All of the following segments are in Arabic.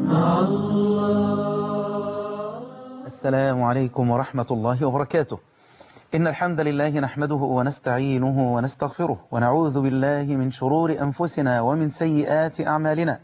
السلام عليكم ورحمة الله وبركاته. إن الحمد لله نحمده ونستعينه ونستغفره ونعوذ بالله من شرور أنفسنا ومن سيئات أعمالنا.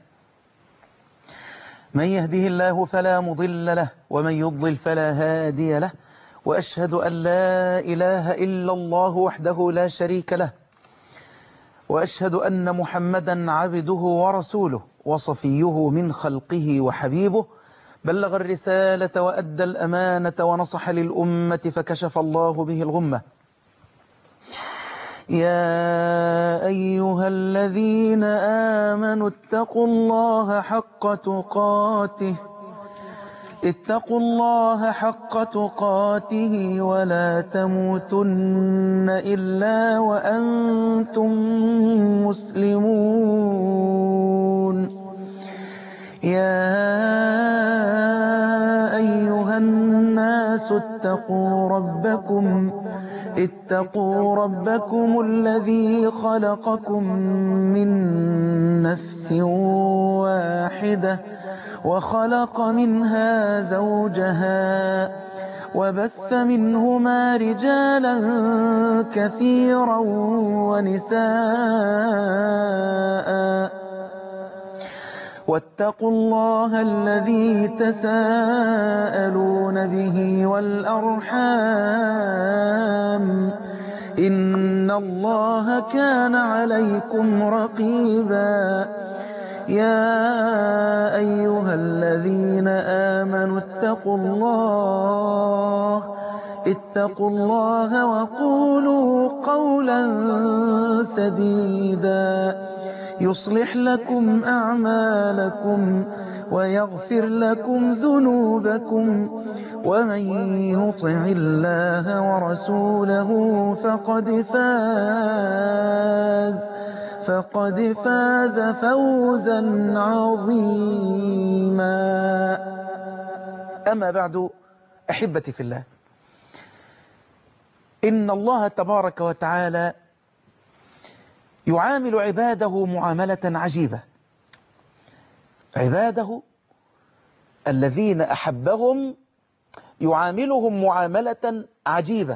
من يهده الله فلا مضل له ومن يضلل فلا هادي له، وأشهد أن لا إله إلا الله وحده لا شريك له، وأشهد أن محمدا عبده ورسوله وصفيه من خلقه وحبيبه، بلغ الرسالة وأدى الأمانة ونصح للأمة فكشف الله به الغمة. يا أيها الذين آمنوا اتقوا الله حق تقاته ولا تموتن إلا وأنتم مسلمون. يا أيها الناس اتقوا ربكم الذي خلقكم من نفس واحدة وخلق منها زوجها وبث منهما رجالا كثيرا ونساء، واتقوا الله الذي تساءلون به والأرحام، إن الله كان عليكم رقيبا. يا أيها الذين آمنوا اتقوا الله وقولوا قولا سديدا يصلح لكم أعمالكم ويغفر لكم ذنوبكم، ومن يطع الله ورسوله فقد فاز فوزا عظيما. أما بعد، أحبتي في الله، إن الله تبارك وتعالى يعامل عباده معاملة عجيبة. عباده الذين أحبهم يعاملهم معاملة عجيبة،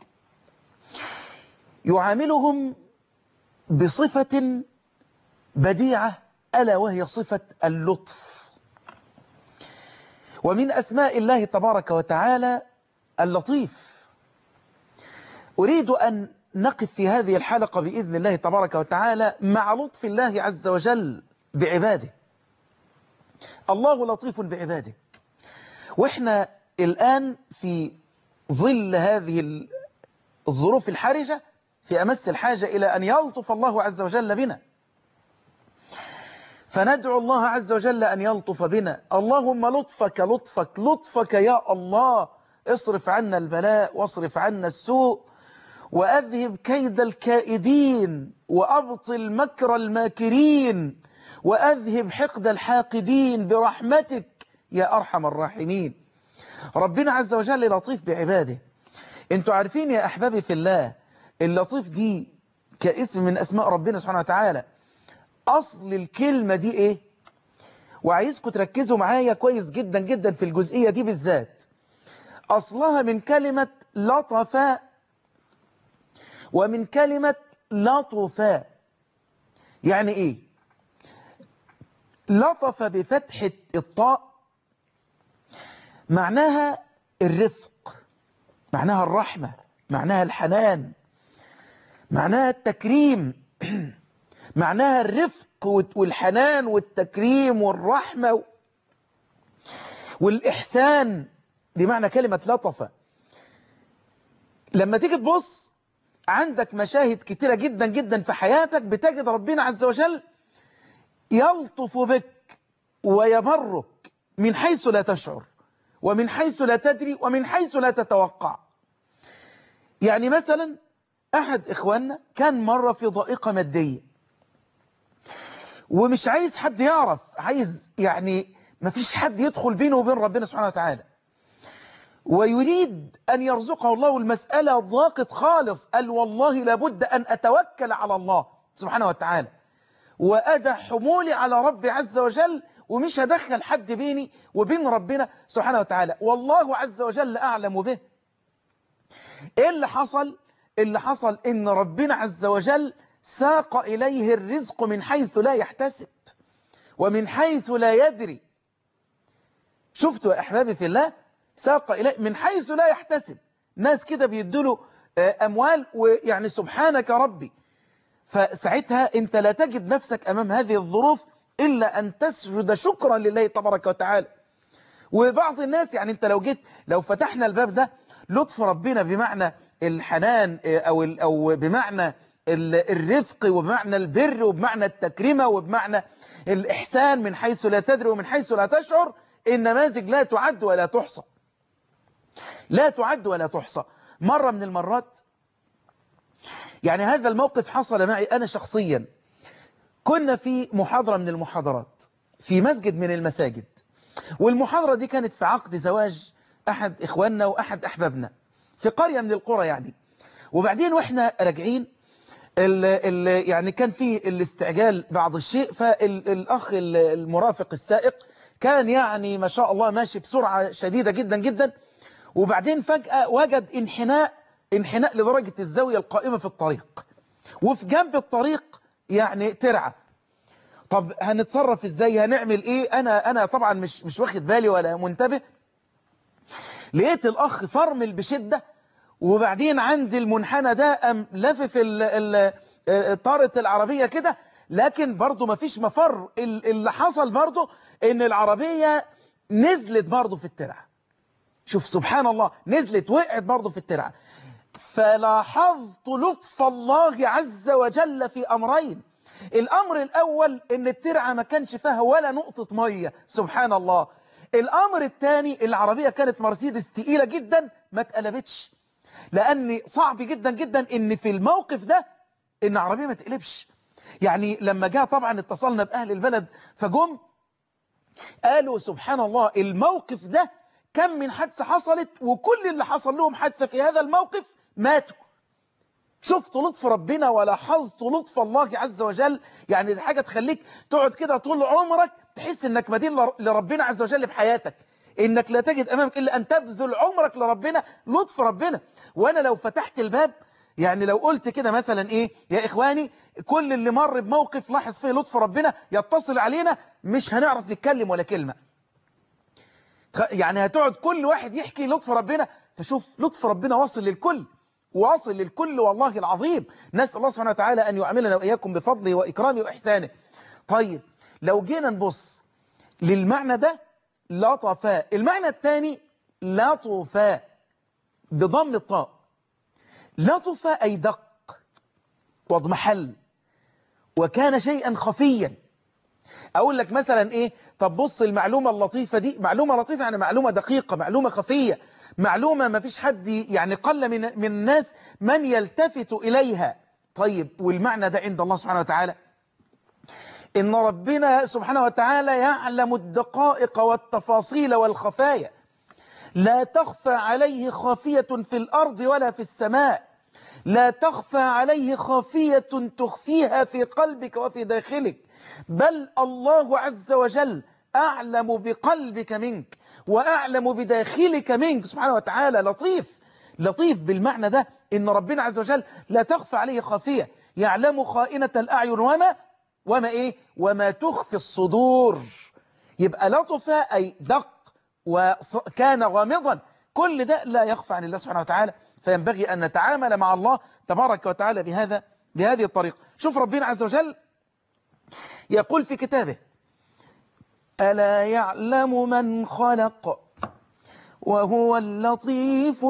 يعاملهم بصفة بديعة، ألا وهي صفة اللطف. ومن أسماء الله تبارك وتعالى اللطيف. أريد أن نقف في هذه الحلقة بإذن الله تبارك وتعالى مع لطف الله عز وجل بعباده. الله لطيف بعباده، وإحنا الآن في ظل هذه الظروف الحرجة في أمس الحاجة إلى أن يلطف الله عز وجل بنا، فندعو الله عز وجل أن يلطف بنا. اللهم لطفك يا الله، اصرف عنا البلاء واصرف عنا السوء، وأذهب كيد الكائدين، وأبطل مكر الماكرين، وأذهب حقد الحاقدين برحمتك يا أرحم الراحمين. ربنا عز وجل لطيف بعباده. انتوا عارفين يا أحبابي في الله، اللطيف دي كاسم من أسماء ربنا سبحانه وتعالى. أصل الكلمة دي إيه؟ وعايزكم تركزوا معايا كويس جدا جدا في الجزئية دي بالذات. أصلها من كلمة لطف، ومن كلمة لطف. يعني إيه؟ لطف بفتحة الطاء معناها الرفق، معناها الرحمة، معناها الحنان، معناها التكريم، معناها الرفق والحنان والتكريم والرحمة والإحسان. دي معنى كلمة لطفة. لما تيجي تبص عندك مشاهد كتيرة جدا جدا في حياتك، بتجد ربنا عز وجل يلطف بك ويبرك من حيث لا تشعر، ومن حيث لا تدري، ومن حيث لا تتوقع. يعني مثلا أحد إخواننا كان مرة في ضائقة مادية، ومش عايز حد يعرف، عايز يعني ما فيش حد يدخل بينه وبين ربنا سبحانه وتعالى، ويريد أن يرزقه الله. المسألة ضاقت خالص، قال والله لابد أن أتوكل على الله سبحانه وتعالى، وأدع حمولي على ربي عز وجل، ومش هدخل حد بيني وبين ربنا سبحانه وتعالى، والله عز وجل أعلم به. إيه اللي حصل؟ اللي حصل إن ربنا عز وجل ساق إليه الرزق من حيث لا يحتسب ومن حيث لا يدري. شفتوا يا أحبابي في الله؟ ساق إليه من حيث لا يحتسب. ناس كده بيدوا أموال ويعني سبحانك ربي، فساعتها أنت لا تجد نفسك أمام هذه الظروف إلا أن تسجد شكرا لله تبارك وتعالى. وبعض الناس يعني أنت لو فتحنا الباب ده، لطف ربنا بمعنى الحنان أو بمعنى الرفق وبمعنى البر وبمعنى التكريمة وبمعنى الإحسان من حيث لا تدري ومن حيث لا تشعر، النماذج لا تعد ولا تحصى، لا تعد ولا تحصى. مرة من المرات يعني هذا الموقف حصل معي أنا شخصيا. كنا في محاضرة من المحاضرات في مسجد من المساجد، والمحاضرة دي كانت في عقد زواج أحد إخواننا وأحد أحبابنا في قرية من القرى يعني. وبعدين وإحنا راجعين يعني كان في الاستعجال بعض الشيء، فالأخ المرافق السائق كان يعني ما شاء الله ماشي بسرعة شديدة جدا جدا، وبعدين فجأة وجد انحناء لدرجة الزاوية القائمة في الطريق، وفي جنب الطريق يعني ترعة. طب هنتصرف ازاي؟ هنعمل ايه؟ انا طبعا مش واخد بالي ولا منتبه. لقيت الاخ فرمل بشدة، وبعدين عند المنحنى ده قام لافف طارة العربية كده، لكن برضو ما فيش مفر. اللي حصل برضو ان العربية نزلت برضو في الترعة. شوف سبحان الله، نزلت وقعت برضو في الترعة. فلاحظت لطف الله عز وجل في أمرين. الأمر الأول إن الترعة ما كانش فيها ولا نقطة مية، سبحان الله. الأمر الثاني العربية كانت مرسيدس تقيلة جدا ما اتقلبتش، لأن صعب جدا جدا إن في الموقف ده إن عربية ما تقلبش. يعني لما جاء طبعا اتصلنا بأهل البلد فجم قالوا سبحان الله الموقف ده كم من حادثة حصلت، وكل اللي حصل لهم حادثة في هذا الموقف ماتوا. شفت لطف ربنا ولاحظت لطف الله عز وجل. يعني دي حاجة تخليك تقعد كده طول عمرك تحس انك مدين لربنا عز وجل بحياتك، انك لا تجد امامك الا ان تبذل عمرك لربنا، لطف ربنا. وانا لو فتحت الباب يعني لو قلت كده مثلا ايه يا اخواني، كل اللي مر بموقف لاحظ فيه لطف ربنا يتصل علينا، مش هنعرف نتكلم ولا كلمة. يعني هتقعد كل واحد يحكي لطف ربنا. فشوف لطف ربنا واصل للكل، واصل للكل والله العظيم. نسأل الله سبحانه وتعالى أن يعاملنا وإياكم بفضله وإكرامه وإحسانه. طيب لو جينا نبص للمعنى ده لطفا، المعنى الثاني لطفا بضم الطاء. لطفا أي دق واضمحل وكان شيئا خفيا. أقول لك مثلا إيه؟ طب بص المعلومة اللطيفة دي، معلومة لطيفة يعني معلومة دقيقة، معلومة خفية، معلومة ما فيش حد يعني قل من الناس من يلتفت إليها. طيب والمعنى ده عند الله سبحانه وتعالى إن ربنا سبحانه وتعالى يعلم الدقائق والتفاصيل والخفايا، لا تخفى عليه خافية في الأرض ولا في السماء، لا تخفى عليه خافية تخفيها في قلبك وفي داخلك، بل الله عز وجل أعلم بقلبك منك وأعلم بداخلك منك سبحانه وتعالى. لطيف، لطيف بالمعنى ده إن ربنا عز وجل لا تخفى عليه خافية، يعلم خائنة الأعين وما تخفي الصدور. يبقى لطف أي دق وكان غامضا، كل ده لا يخفى عن الله سبحانه وتعالى. فينبغي أن نتعامل مع الله تبارك وتعالى بهذه الطريقة. شوف ربنا عز وجل يقول في كتابه: ألا يعلم من خلق وهو اللطيف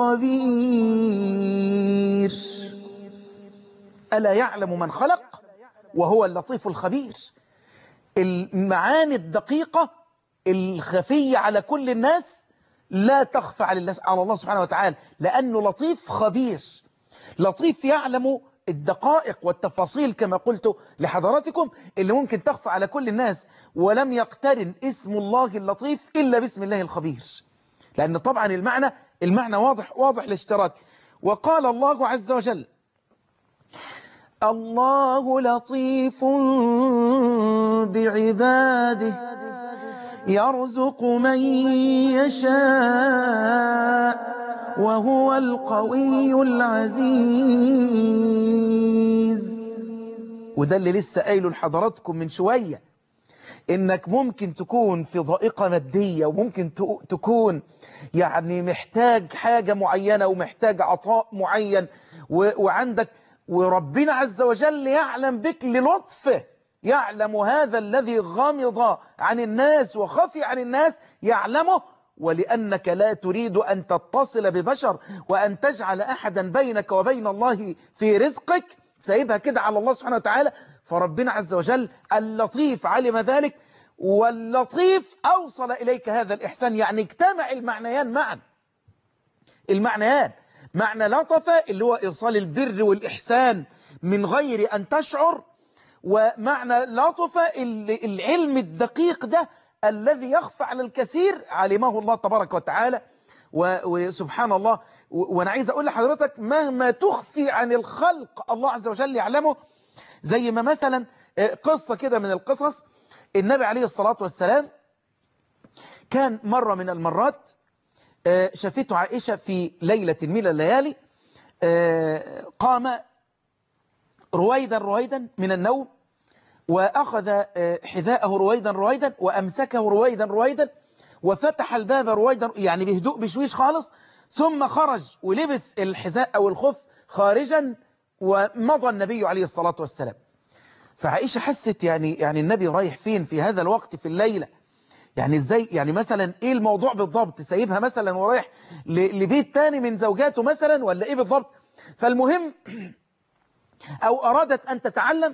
الخبير. ألا يعلم من خلق وهو اللطيف الخبير. المعاني الدقيقة الخفية على كل الناس لا تخفى على الله سبحانه وتعالى، لأنه لطيف خبير. لطيف يعلم الدقائق والتفاصيل كما قلت لحضراتكم اللي ممكن تخفى على كل الناس. ولم يقترن اسم الله اللطيف إلا باسم الله الخبير، لأن طبعا المعنى واضح الاشتراك. وقال الله عز وجل: الله لطيف بعباده يرزق من يشاء وهو القوي العزيز. وده اللي لسه قايله لحضراتكم من شوية، إنك ممكن تكون في ضائقة مادية، وممكن تكون يعني محتاج حاجة معينة ومحتاج عطاء معين وعندك، وربنا عز وجل يعلم بك للطفه، يعلم هذا الذي غمض عن الناس وخفي عن الناس يعلمه، ولأنك لا تريد أن تتصل ببشر وأن تجعل أحدا بينك وبين الله في رزقك، سايبها كده على الله سبحانه وتعالى. فربنا عز وجل اللطيف علم ذلك، واللطيف أوصل إليك هذا الإحسان. يعني اجتمع المعنيان معا، المعنيان، معنى لطف اللي هو إيصال البر والإحسان من غير أن تشعر، ومعنى لطف العلم الدقيق ده الذي يخفى على الكثير علمه الله تبارك وتعالى. وسبحان الله، وأنا عايز أقول لحضرتك مهما تخفي عن الخلق الله عز وجل يعلمه. زي ما مثلا قصة كده من القصص، النبي عليه الصلاة والسلام كان مرة من المرات شافته عائشة في ليلة من الليالي، قام رويدا من النوم، وأخذ حذاءه رويدا وأمسكه رويدا وفتح الباب رويدا، يعني بهدوء بشويش خالص، ثم خرج ولبس الحذاء أو الخف خارجا، ومضى النبي عليه الصلاة والسلام. فعائشة حست يعني النبي رايح فين في هذا الوقت في الليلة؟ يعني ازاي، يعني مثلا ايه الموضوع بالضبط؟ سايبها مثلا ورايح لبيت تاني من زوجاته مثلا، ولا ايه بالضبط؟ فالمهم او ارادت ان تتعلم،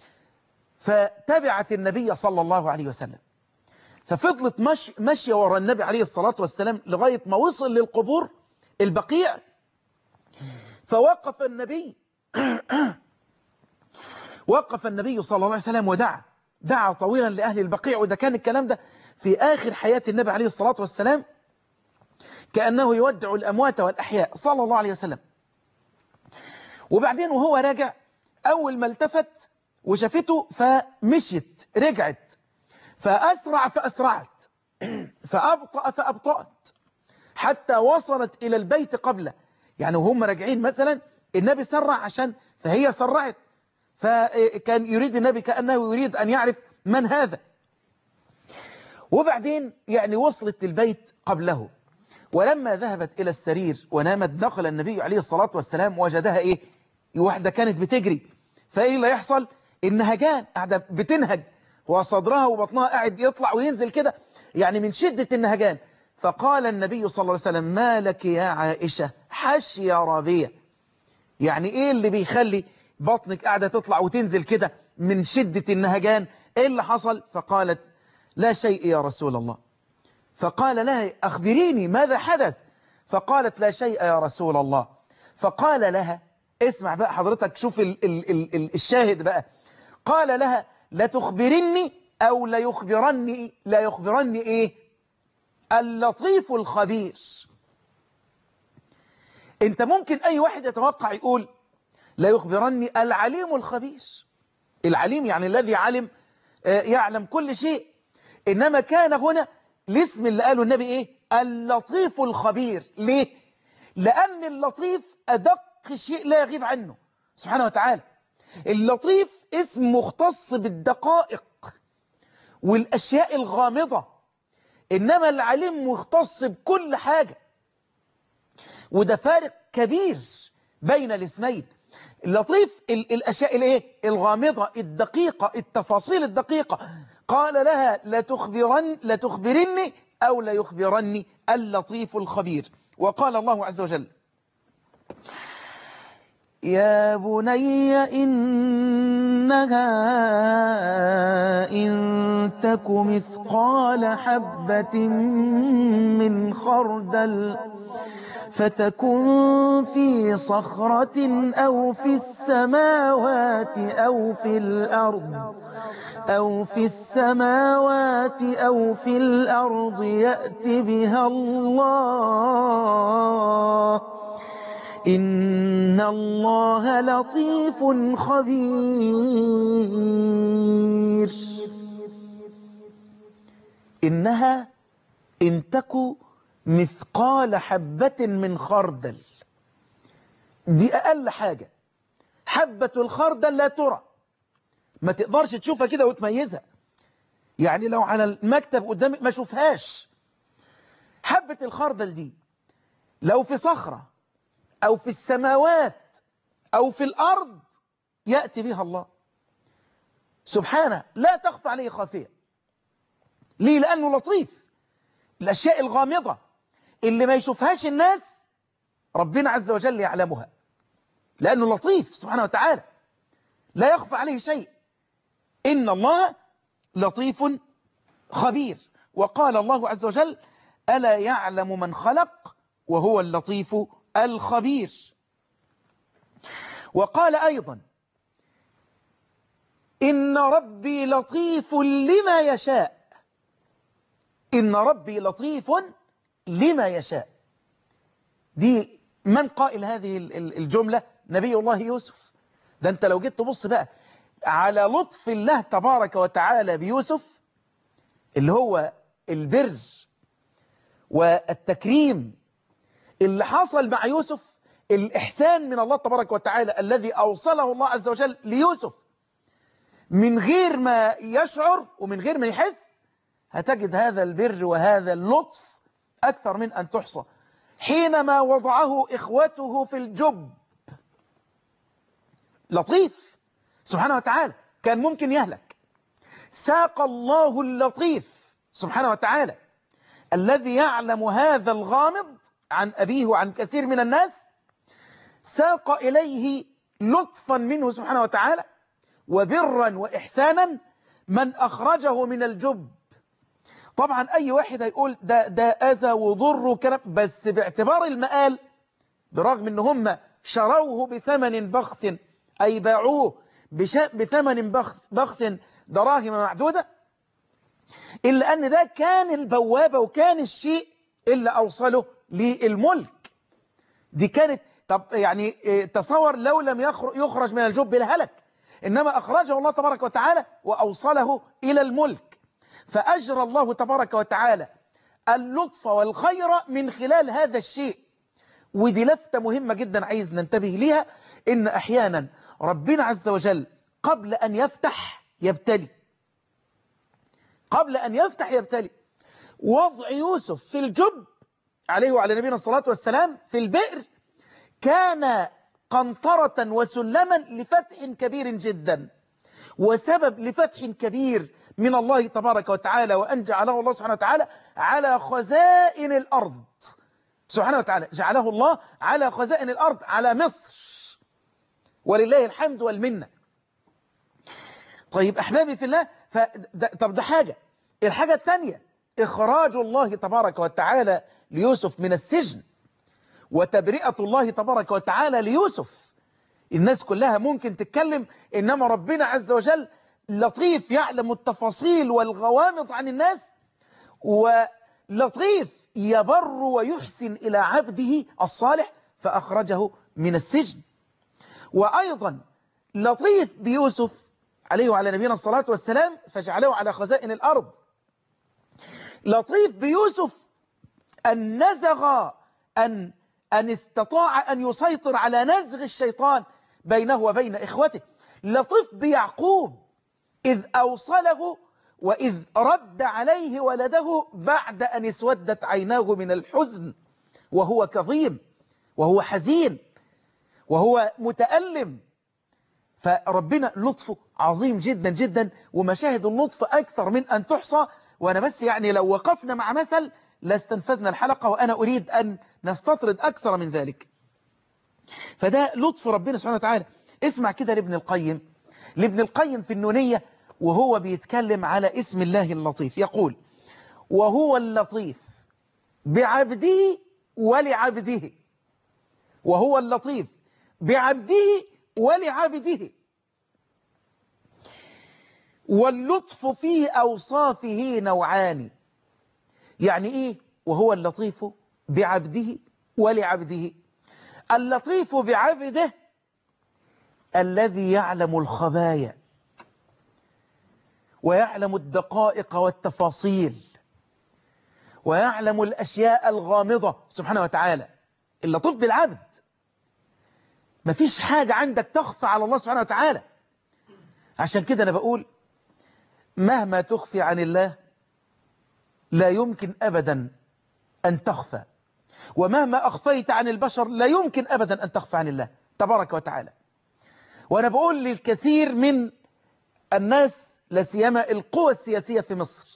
فتبعت النبي صلى الله عليه وسلم، ففضلت ماشية وراء النبي عليه الصلاة والسلام لغاية ما وصل للقبور البقيع. فوقف النبي وقف النبي صلى الله عليه وسلم ودعا طويلا لأهل البقيع. وده كان الكلام ده في آخر حياة النبي عليه الصلاة والسلام، كأنه يودع الأموات والأحياء صلى الله عليه وسلم. وبعدين وهو راجع، أول ما التفت وشافته فمشيت، رجعت، فأسرع فأسرعت، فأبطأ فأبطأت، حتى وصلت إلى البيت قبله. يعني وهم راجعين مثلا النبي سرع فهي سرعت، فكان يريد النبي كأنه يريد أن يعرف من هذا. وبعدين يعني وصلت للبيت قبله، ولما ذهبت إلى السرير ونامت، دخل النبي عليه الصلاة والسلام وجدها إيه؟ واحدة كانت بتجري. فإيه اللي يحصل؟ النهجان، قاعدة بتنهج، وصدرها وبطنها قاعد يطلع وينزل كده، يعني من شدة النهجان. فقال النبي صلى الله عليه وسلم: ما لك يا عائشة حشي ربية؟ يعني إيه اللي بيخلي بطنك قاعدة تطلع وتنزل كده من شدة النهجان؟ إيه اللي حصل؟ فقالت: لا شيء يا رسول الله. فقال لها: أخبريني ماذا حدث؟ فقالت: لا شيء يا رسول الله. فقال لها، اسمع بقى حضرتك، شوف الشاهد بقى، قال لها: لا تخبرني أو لا يخبرني إيه؟ اللطيف الخبير. انت ممكن أي واحد يتوقع يقول لا يخبرني العليم الخبير. العليم يعني الذي يعلم كل شيء، إنما كان هنا الاسم اللي قاله النبي إيه؟ اللطيف الخبير. ليه؟ لأن اللطيف أدق شيء لا يغيب عنه سبحانه وتعالى. اللطيف اسم مختص بالدقائق والأشياء الغامضة، إنما العليم مختص بكل حاجة. وده فارق كبير بين الاسمين. اللطيف الأشياء الايه؟ الغامضة الدقيقة، التفاصيل الدقيقة. قال لها: لا تخبرني أو لا يخبرني اللطيف الخبير. وقال الله عز وجل: يا بني إنها إن تك مثقال حبة من خردل فتكن في صخرة أو في السماوات أو في الأرض يأت بها الله إن الله لطيف خبير. إنها إن تك مثقال حبة من خردل، دي أقل حاجة. حبة الخردل لا ترى، ما تقدرش تشوفها كده وتميزها، يعني لو على المكتب قدامك ما شوفهاش. حبة الخردل دي لو في صخرة أو في السماوات أو في الأرض يأتي بها الله سبحانه، لا تخفى عليه خافية. ليه؟ لأنه لطيف. الأشياء الغامضة اللي ما يشوفهاش الناس ربنا عز وجل يعلمها، لأنه لطيف سبحانه وتعالى، لا يخفى عليه شيء. إن الله لطيف خبير. وقال الله عز وجل: ألا يعلم من خلق وهو اللطيف الخبير. وقال أيضا: إن ربي لطيف لما يشاء. إن ربي لطيف لما يشاء. دي من قائل هذه الجملة؟ نبي الله يوسف. ده أنت لو جيت تبص بقى على لطف الله تبارك وتعالى بيوسف، اللي هو البر والتكريم اللي حصل مع يوسف، الإحسان من الله تبارك وتعالى الذي أوصله الله عز وجل ليوسف من غير ما يشعر ومن غير ما يحس، هتجد هذا البر وهذا اللطف أكثر من أن تحصى. حينما وضعه إخوته في الجب، لطيف سبحانه وتعالى، كان ممكن يهلك. ساق الله اللطيف سبحانه وتعالى الذي يعلم هذا الغامض عن أبيه وعن كثير من الناس، ساق إليه لطفا منه سبحانه وتعالى وبرا وإحسانا من أخرجه من الجب. طبعا أي واحد هيقول ده أذى وضر وكلام، بس باعتبار المآل، برغم ان هم شروه بثمن بخس، أي باعوه بثمن بخس دراهم معدودة، إلا أن ده كان البوابة وكان الشيء اللي أوصله للملك. دي كانت، طب يعني تصور لو لم يخرج من الجب الهلك، إنما أخرجه الله تبارك وتعالى وأوصله إلى الملك، فأجرى الله تبارك وتعالى اللطف والخير من خلال هذا الشيء. ودي لفتة مهمة جدا عايز ننتبه ليها، إن أحيانا ربنا عز وجل قبل أن يفتح يبتلي، قبل أن يفتح يبتلي. وضع يوسف في الجب عليه وعلى نبينا الصلاة والسلام في البئر كان قنطرة وسلما لفتح كبير جدا، وسبب لفتح كبير من الله تبارك وتعالى، وأن جعله الله سبحانه وتعالى على خزائن الأرض. سبحانه وتعالى جعله الله على خزائن الأرض، على مصر، ولله الحمد والمنة. طيب أحبابي في الله، طب ده حاجة. الحاجة الثانية إخراج الله تبارك وتعالى ليوسف من السجن، وتبرئة الله تبارك وتعالى ليوسف. الناس كلها ممكن تتكلم، إنما ربنا عز وجل لطيف يعلم التفاصيل والغوامض عن الناس، ولطيف يبر ويحسن إلى عبده الصالح فأخرجه من السجن. وأيضا لطيف بيوسف عليه وعلى نبينا الصلاة والسلام فجعله على خزائن الأرض. لطيف بيوسف أن نزغ أن استطاع أن يسيطر على نزغ الشيطان بينه وبين إخوته. لطيف بيعقوب إذ أوصله وإذ رد عليه ولده بعد أن اسودت عيناه من الحزن، وهو كظيم وهو حزين وهو متألم. فربنا لطفه عظيم جدا جدا، ومشاهد اللطف أكثر من أن تحصى. وأنا بس يعني لو وقفنا مع مثل لاستنفذنا الحلقة، وأنا أريد أن نستطرد أكثر من ذلك. فده لطف ربنا سبحانه وتعالى. اسمع كده لابن القيم في النونية وهو بيتكلم على اسم الله اللطيف، يقول: وهو اللطيف بعبده ولعبده. وهو اللطيف بعبده ولعبده. واللطف في أوصافه نوعان. يعني إيه وهو اللطيف بعبده ولعبده؟ اللطيف بعبده الذي يعلم الخبايا ويعلم الدقائق والتفاصيل ويعلم الأشياء الغامضة سبحانه وتعالى. اللطيف بالعبد، مفيش حاجة عندك تخفى على الله سبحانه وتعالى. عشان كده أنا بقول مهما تخفي عن الله لا يمكن أبدا أن تخفى، ومهما أخفيت عن البشر لا يمكن أبدا أن تخفى عن الله تبارك وتعالى. وأنا بقول للكثير من الناس، لا سيما القوى السياسية في مصر،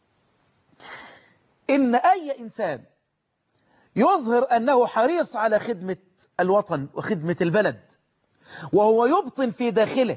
إن أي إنسان يظهر أنه حريص على خدمة الوطن وخدمة البلد، وهو يبطن في داخله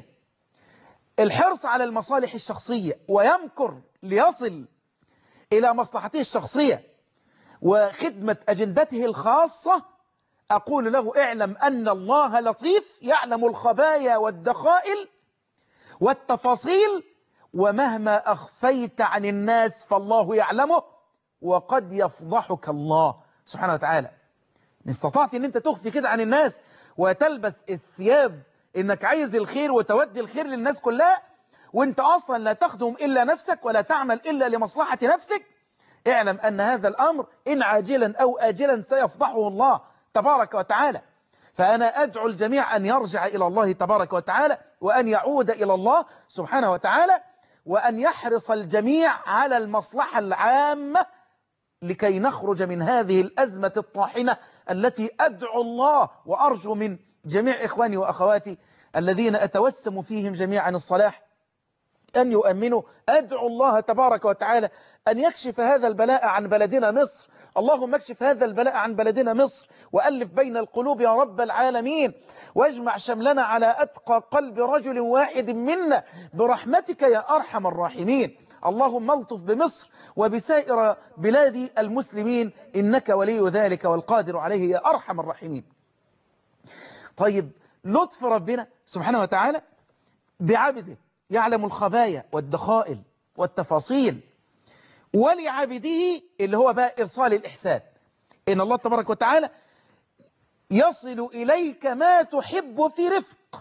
الحرص على المصالح الشخصية ويمكر ليصل إلى مصلحته الشخصية وخدمة أجندته الخاصة، أقول له اعلم أن الله لطيف يعلم الخبايا والدخائل والتفاصيل، ومهما أخفيت عن الناس فالله يعلمه، وقد يفضحك الله سبحانه وتعالى. إن استطعت أن أنت تخفي كده عن الناس وتلبس الثياب إنك عايز الخير وتودي الخير للناس كلها، وانت أصلا لا تخدم إلا نفسك ولا تعمل إلا لمصلحة نفسك، اعلم أن هذا الأمر إن عاجلا أو آجلا سيفضحه الله تبارك وتعالى. فأنا أدعو الجميع أن يرجع إلى الله تبارك وتعالى، وأن يعود إلى الله سبحانه وتعالى، وأن يحرص الجميع على المصلحة العامة لكي نخرج من هذه الأزمة الطاحنة التي أدعو الله وأرجو من جميع إخواني وأخواتي الذين أتوسم فيهم جميعا الصلاح أن يؤمنوا. أدعو الله تبارك وتعالى أن يكشف هذا البلاء عن بلدنا مصر. اللهم اكشف هذا البلاء عن بلدنا مصر، وألف بين القلوب يا رب العالمين، واجمع شملنا على أتقى قلب رجل واحد منا برحمتك يا أرحم الراحمين. اللهم الطف بمصر وبسائر بلاد المسلمين، إنك ولي ذلك والقادر عليه يا أرحم الراحمين. طيب، لطف ربنا سبحانه وتعالى بعبده يعلم الخبايا والدخائل والتفاصيل، ولعبده اللي هو بقى إرسال الإحسان، إن الله تبارك وتعالى يصل إليك ما تحب في رفق،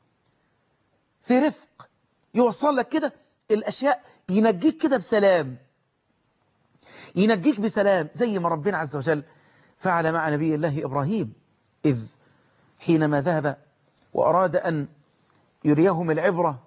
في رفق يوصل لك كده الأشياء، ينجيك كده بسلام، ينجيك بسلام، زي ما ربنا عز وجل فعل مع نبي الله إبراهيم، إذ حينما ذهب وأراد أن يريهم العبرة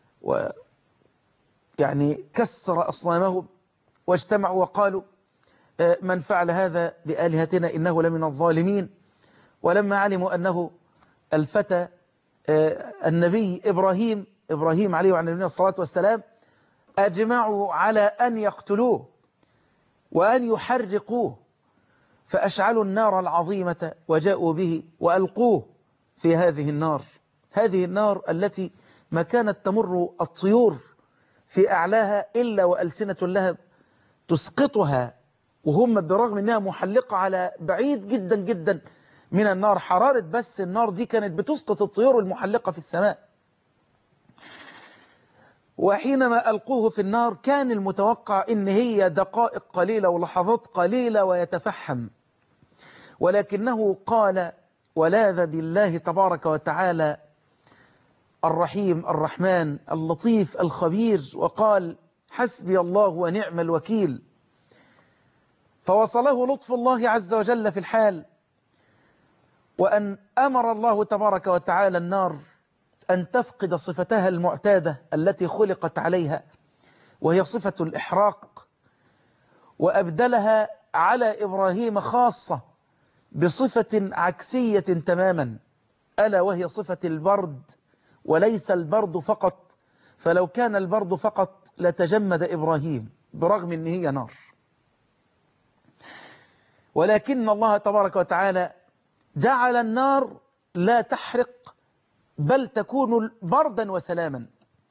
ويعني كسر أصنامهم واجتمعوا وقالوا من فعل هذا بآلهتنا إنه لمن الظالمين. ولما علموا أنه الفتى النبي إبراهيم عليه وعلى نبينا الصلاة والسلام، أجمعوا على أن يقتلوه وأن يحرقوه، فأشعلوا النار العظيمة وجاءوا به وألقوه في هذه النار، هذه النار التي ما كانت تمر الطيور في أعلاها إلا وألسنة اللهب تسقطها، وهم برغم أنها محلقة على بعيد جدا جدا من النار، حرارة بس النار دي كانت بتسقط الطيور المحلقة في السماء. وحينما ألقوه في النار كان المتوقع إن هي دقائق قليلة ولحظات قليلة ويتفحم، ولكنه قال ولاذ بالله تبارك وتعالى الرحيم الرحمن اللطيف الخبير، وقال حسبي الله ونعم الوكيل. فوصله لطف الله عز وجل في الحال، وأن أمر الله تبارك وتعالى النار أن تفقد صفتها المعتادة التي خلقت عليها، وهي صفة الإحراق، وأبدلها على إبراهيم خاصة بصفة عكسية تماما، ألا وهي صفة البرد، وليس البرد فقط، فلو كان البرد فقط لتجمد إبراهيم برغم أن هي نار، ولكن الله تبارك وتعالى جعل النار لا تحرق بل تكون بردا وسلاما.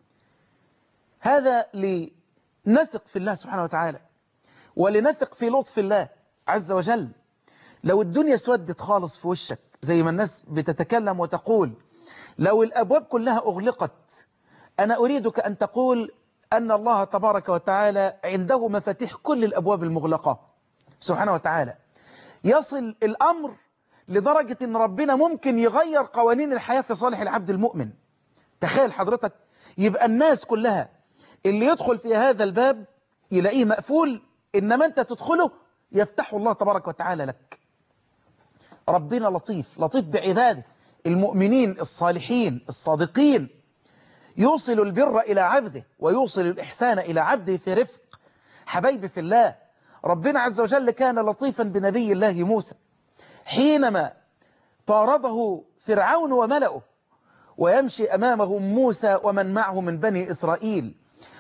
هذا لنثق في الله سبحانه وتعالى، ولنثق في لطف الله عز وجل. لو الدنيا سودت خالص في وشك زي ما الناس بتتكلم وتقول، لو الأبواب كلها أغلقت، أنا أريدك أن تقول أن الله تبارك وتعالى عنده مفاتيح كل الأبواب المغلقة سبحانه وتعالى. يصل الأمر لدرجة أن ربنا ممكن يغير قوانين الحياة في صالح العبد المؤمن. تخيل حضرتك، يبقى الناس كلها اللي يدخل في هذا الباب يلاقيه مقفول إنما أنت تدخله يفتح الله تبارك وتعالى لك. ربنا لطيف، لطيف بعباده المؤمنين الصالحين الصادقين، يوصل البر إلى عبده ويوصل الإحسان إلى عبده في رفق. حبايبي في الله، ربنا عز وجل كان لطيفا بنبي الله موسى حينما طارده فرعون وملأه ويمشي أمامهم موسى ومن معه من بني إسرائيل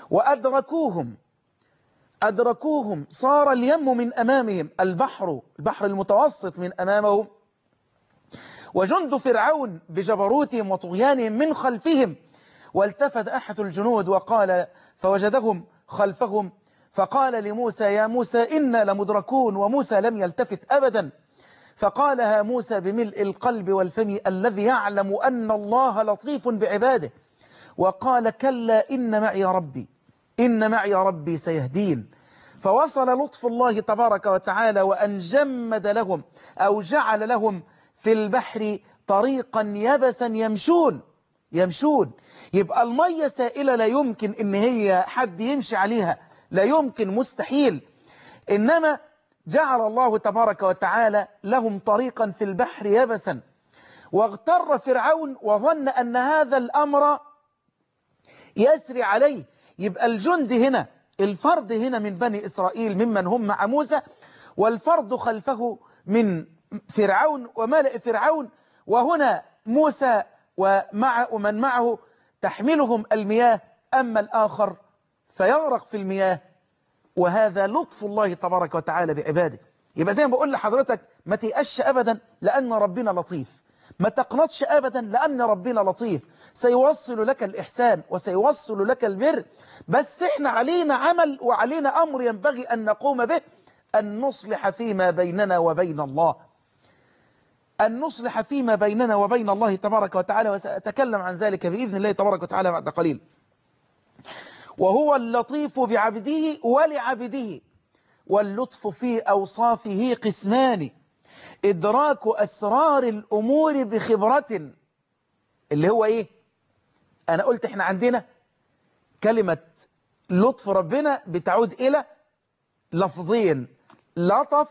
وأدركوهم صار اليم من أمامهم، البحر المتوسط من أمامهم، وجند فرعون بجبروتهم وطغيانهم من خلفهم، والتفت أحد الجنود وقال فوجدهم خلفهم فقال لموسى يا موسى إنا لمدركون، وموسى لم يلتفت أبدا، فقالها موسى بملء القلب والفم الذي يعلم أن الله لطيف بعباده، وقال كلا إن معي ربي سيهدين. فوصل لطف الله تبارك وتعالى وأن جمد لهم أو جعل لهم في البحر طريقا يبسا يمشون. يبقى المية سائلة لا يمكن إن هي حد يمشي عليها، لا يمكن، مستحيل. إنما جعل الله تبارك وتعالى لهم طريقا في البحر يبسا، واغتر فرعون وظن أن هذا الأمر يسري عليه. يبقى الجند هنا، الفرد هنا من بني إسرائيل ممن هم مع موسى، والفرد خلفه من فرعون وملأ فرعون، وهنا موسى ومن معه تحملهم المياه، أما الآخر فيغرق في المياه. وهذا لطف الله تبارك وتعالى بعباده. يبقى زي ما بقول لحضرتك ما تيأش أبدا لأن ربنا لطيف، ما تقنطش أبدا لأن ربنا لطيف، سيوصل لك الإحسان وسيوصل لك البر. بس إحنا علينا عمل وعلينا أمر ينبغي أن نقوم به، أن نصلح فيما بيننا وبين الله، أن نصلح فيما بيننا وبين الله تبارك وتعالى، وسأتكلم عن ذلك بإذن الله تبارك وتعالى بعد قليل. وهو اللطيف بعبده ولعبده، واللطف في أوصافه قسمان: إدراك أسرار الأمور بخبرة، اللي هو إيه؟ أنا قلت إحنا عندنا كلمة لطف ربنا بتعود إلى لفظين: لطف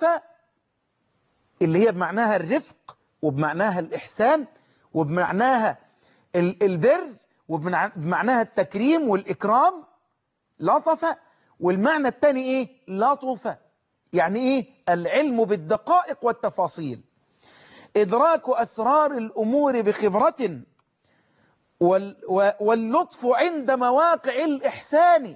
اللي هي بمعناها الرفق وبمعناها الإحسان وبمعناها البر وبمعناها التكريم والإكرام، لطف. والمعنى الثاني إيه؟ لطف، يعني إيه؟ العلم بالدقائق والتفاصيل. إدراك أسرار الأمور بخبرة، واللطف عند مواقع الإحسان،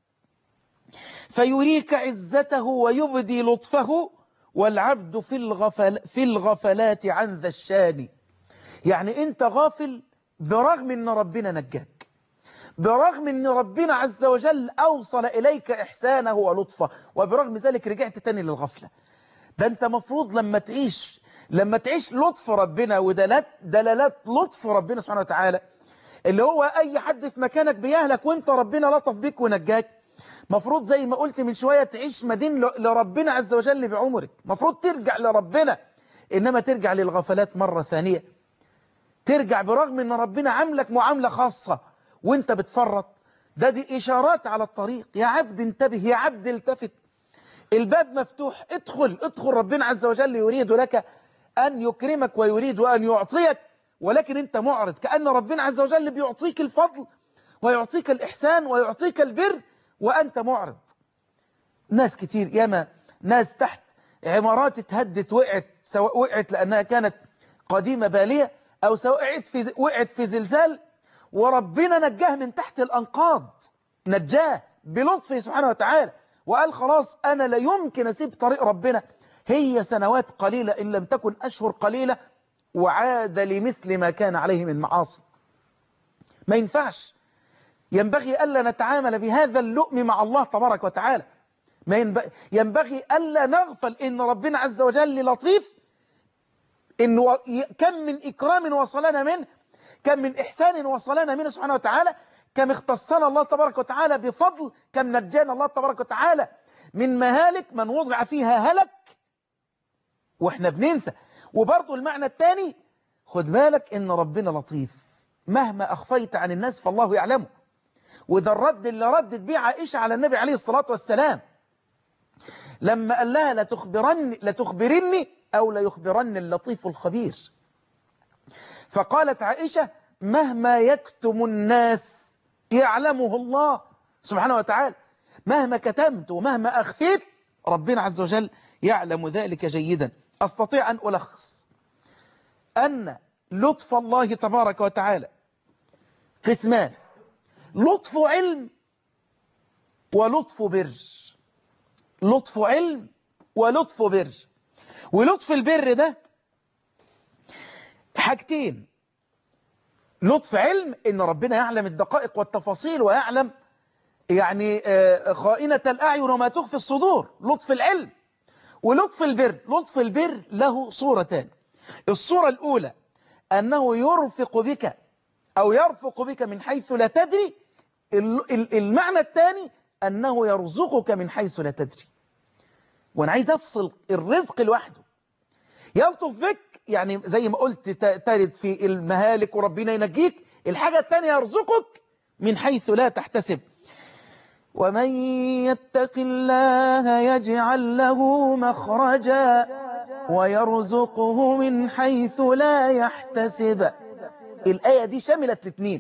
فيريك عزته ويبدي لطفه، والعبد في الغفلات عن ذا الشان. يعني أنت غافل برغم أن ربنا نجاك، برغم أن ربنا عز وجل أوصل إليك إحسانه ولطفه، وبرغم ذلك رجعت تاني للغفلة. ده أنت مفروض لما تعيش لطف ربنا ودلالات لطف ربنا سبحانه وتعالى، اللي هو أي حد في مكانك بيهلك وأنت ربنا لطف بك ونجاك، مفروض زي ما قلت من شوية تعيش مدين لربنا عز وجل بعمرك، مفروض ترجع لربنا. إنما ترجع للغفلات مرة ثانية، ترجع برغم أن ربنا عاملك معاملة خاصة وانت بتفرط. دي إشارات على الطريق. يا عبد انتبه، يا عبد التفت، الباب مفتوح، ادخل ربنا عز وجل يريد لك أن يكرمك ويريد أن يعطيك، ولكن انت معرض، كأن ربنا عز وجل بيعطيك الفضل ويعطيك الإحسان ويعطيك البر وأنت معرض. ناس كتير، ياما ناس تحت عمارات اتهدت، سواء وقعت لأنها كانت قديمة بالية، أو سواء وقعت في زلزال، وربنا نجاه من تحت الأنقاض، نجاه بلطفه سبحانه وتعالى، وقال خلاص أنا لا يمكن أسيب طريق ربنا، هي سنوات قليلة إن لم تكن أشهر قليلة، وعاد لمثل ما كان عليه من معاصي. ما ينفعش، ينبغي ألا نتعامل بهذا اللؤم مع الله تبارك وتعالى. ينبغي ألا نغفل إن ربنا عز وجل لطيف، إنه كم من إكرام وصلنا منه، كم من إحسان وصلنا منه سبحانه وتعالى، كم اختصنا الله تبارك وتعالى بفضل، كم نجانا الله تبارك وتعالى من مهالك من وضع فيها هلك وإحنا بننسى. وبرضو المعنى الثاني، خد بالك إن ربنا لطيف، مهما أخفيت عن الناس فالله يعلمه. وده الرد اللي ردت بيه عائشة على النبي عليه الصلاة والسلام. لما قال لها لتخبرني أو ليخبرني اللطيف الخبير. فقالت عائشة مهما يكتم الناس يعلمه الله سبحانه وتعالى، مهما كتمت ومهما أخفيت ربنا عز وجل يعلم ذلك جيدا. أستطيع أن ألخص أن لطف الله تبارك وتعالى قسمان: لطف علم ولطف بر. لطف علم ولطف بر. ولطف البر ده حاجتين: لطف علم إن ربنا يعلم الدقائق والتفاصيل ويعلم يعني خائنة الأعين وما تخفي الصدور، لطف العلم. ولطف البر، لطف البر له صورتان: الصورة الأولى أنه يرفق بك أو يرفق بك من حيث لا تدري. المعنى الثاني أنه يرزقك من حيث لا تدري. وأنا عايز أفصل الرزق لوحده. يلطف بك يعني زي ما قلت ترد في المهالك وربنا ينجيك. الحاجة الثانية يرزقك من حيث لا تحتسب. ومن يتق الله يجعل له مخرجا ويرزقه من حيث لا يحتسب. الآية دي شملت الاثنين.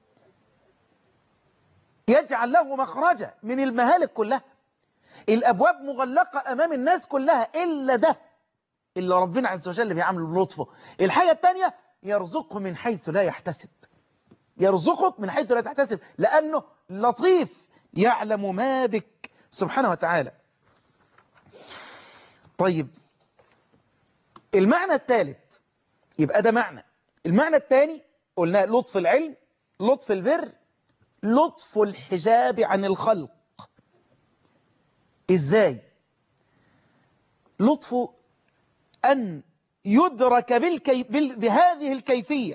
يجعل له مخرجا من المهالك كلها، الأبواب مغلقة أمام الناس كلها إلا ده اللي ربنا عز وجل بيعمله بلطفه. الحاجة الثانية يرزقه من حيث لا يحتسب. يرزقك من حيث لا تحتسب لأنه لطيف يعلم ما بك سبحانه وتعالى. طيب المعنى الثالث يبقى ده معنى. المعنى الثاني قلنا لطف العلم، لطف البر، لطف الحجاب عن الخلق. إزاي؟ لطف أن يدرك بهذه الكيفية.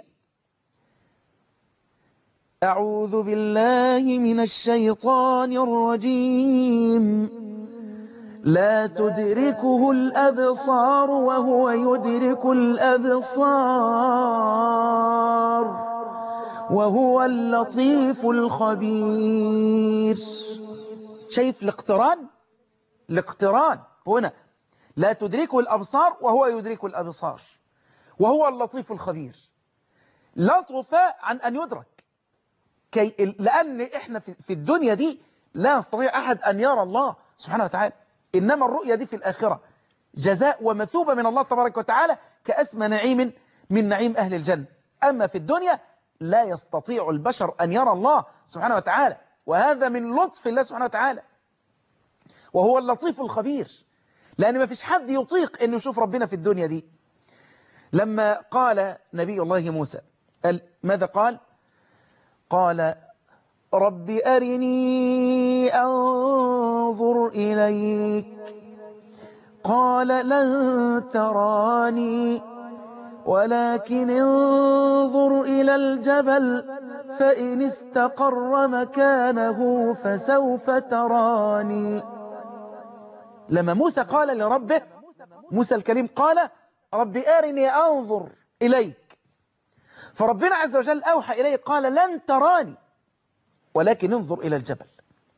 أعوذ بالله من الشيطان الرجيم. لا تدركه الأبصار وهو يدرك الأبصار وهو اللطيف الخبير. شايف الاقتران؟ الاقتران هنا. لا تدركه الأبصار وهو يدرك الأبصار وهو اللطيف الخبير. لطف عن أن يدرك لأن إحنا في الدنيا دي لا يستطيع أحد أن يرى الله سبحانه وتعالى. إنما الرؤية دي في الآخرة جزاء ومثوبة من الله تبارك وتعالى كأسمى نعيم من نعيم أهل الجنة. أما في الدنيا لا يستطيع البشر أن يرى الله سبحانه وتعالى، وهذا من لطف الله سبحانه وتعالى. وهو اللطيف الخبير، لأن ما فيش حد يطيق أن يشوف ربنا في الدنيا دي. لما قال نبي الله موسى ماذا قال؟ قال رب أرني أنظر إليك قال لن تراني ولكن انظر إلى الجبل فإن استقر مكانه فسوف تراني. لما موسى قال لربه، موسى الكريم قال رب أرني أنظر إليك، فربنا عز وجل أوحى إليه قال لن تراني ولكن انظر إلى الجبل.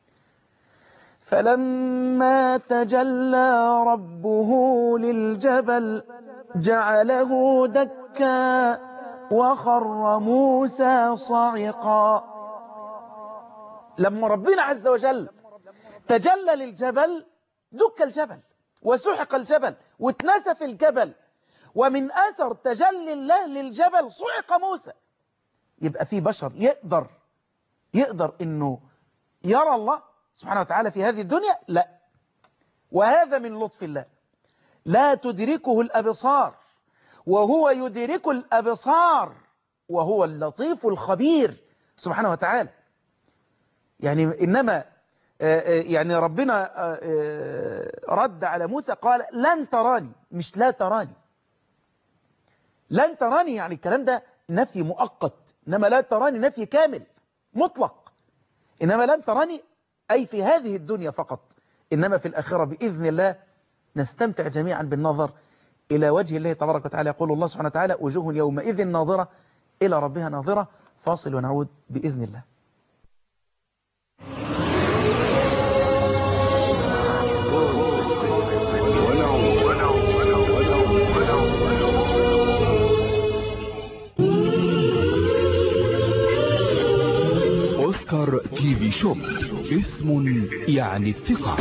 فلما تجلى ربه للجبل جعله دكا وخر موسى صعقا. لما ربنا عز وجل تجلى للجبل دك الجبل وسحق الجبل واتنسف الجبل، ومن أثر تجلي الله للجبل صعق موسى. يبقى في بشر يقدر إنه يرى الله سبحانه وتعالى في هذه الدنيا؟ لا. وهذا من لطف الله. لا تدركه الأبصار وهو يدرك الأبصار وهو اللطيف الخبير سبحانه وتعالى. يعني إنما يعني ربنا رد على موسى قال لن تراني، مش لا تراني. لن تراني يعني الكلام ده نفي مؤقت، إنما لا تراني نفي كامل مطلق. إنما لن تراني أي في هذه الدنيا فقط، إنما في الآخرة بإذن الله نستمتع جميعا بالنظر إلى وجه الله تبارك وتعالى. يقول الله سبحانه وتعالى وجوه يومئذ ناظرة إلى ربها ناظرة. فاصل ونعود بإذن الله. تي في شوب، اسم يعني الثقة.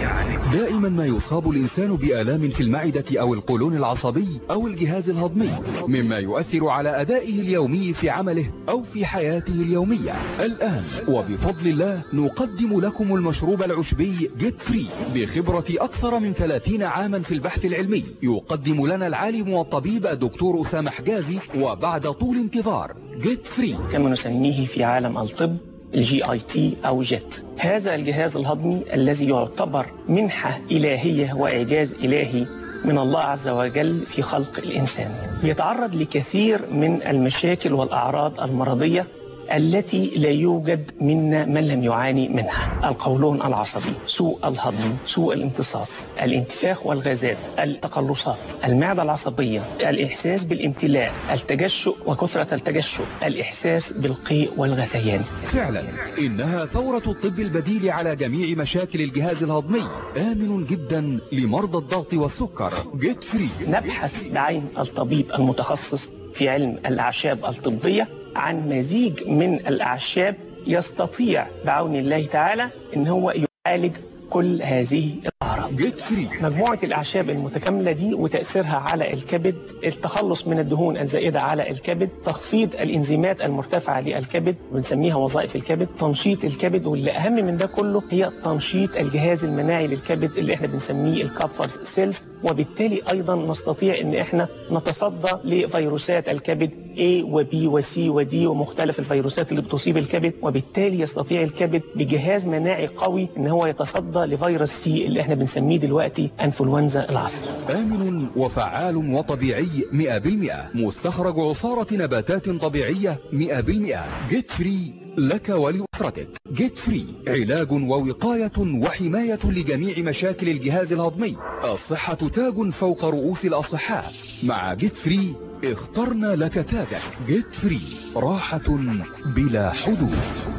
دائما ما يصاب الإنسان بآلام في المعدة أو القولون العصبي أو الجهاز الهضمي، مما يؤثر على أدائه اليومي في عمله أو في حياته اليومية. الآن وبفضل الله نقدم لكم المشروب العشبي جيت فري بخبرة أكثر من 30 عاما في البحث العلمي. يقدم لنا العالم والطبيب الدكتور أسامة حجازي، وبعد طول انتظار جيت فري كما نسميه في عالم الطب الGIT أو جيت. هذا الجهاز الهضمي الذي يعتبر منحة إلهية وإعجاز إلهي من الله عز وجل في خلق الإنسان، يتعرض لكثير من المشاكل والأعراض المرضية التي لا يوجد منا من لم يعاني منها: القولون العصبي، سوء الهضم، سوء الامتصاص، الانتفاخ والغازات، التقلصات، المعدة العصبية، الإحساس بالامتلاء، التجشؤ وكثرة التجشؤ، الإحساس بالقيء والغثيان. فعلا إنها ثورة الطب البديل على جميع مشاكل الجهاز الهضمي، آمن جدا لمرضى الضغط والسكر. جيت فري. نبحث بعين الطبيب المتخصص في علم الأعشاب الطبية عن مزيج من الأعشاب يستطيع بعون الله تعالى إن هو يعالج كل هذه الأعراض. جيت فري. مجموعة الأعشاب المتكاملة دي وتأثيرها على الكبد، التخلص من الدهون الزائدة على الكبد، تخفيض الإنزيمات المرتفعة للكبد بنسميها وظائف الكبد، تنشيط الكبد، واللي أهم من ده كله هي تنشيط الجهاز المناعي للكبد اللي احنا بنسميه الكابفرز سيلز، وبالتالي أيضا نستطيع إن احنا نتصدى لفيروسات الكبد A و B و C و D ومختلف الفيروسات اللي بتصيب الكبد، وبالتالي يستطيع الكبد بجهاز مناعي قوي إن هو يتصدى لفيروس سي اللي احنا بنسميه دلوقتي انفلونزا العصر. آمن وفعال وطبيعي 100%، مستخرج عصارة نباتات طبيعية 100%. جيت فري لك ولأسرتك. جيت فري علاج ووقاية وحماية لجميع مشاكل الجهاز الهضمي. الصحة تاج فوق رؤوس الأصحاء. مع جيت فري اخترنا لك تاجك. جيت فري، راحة بلا حدود.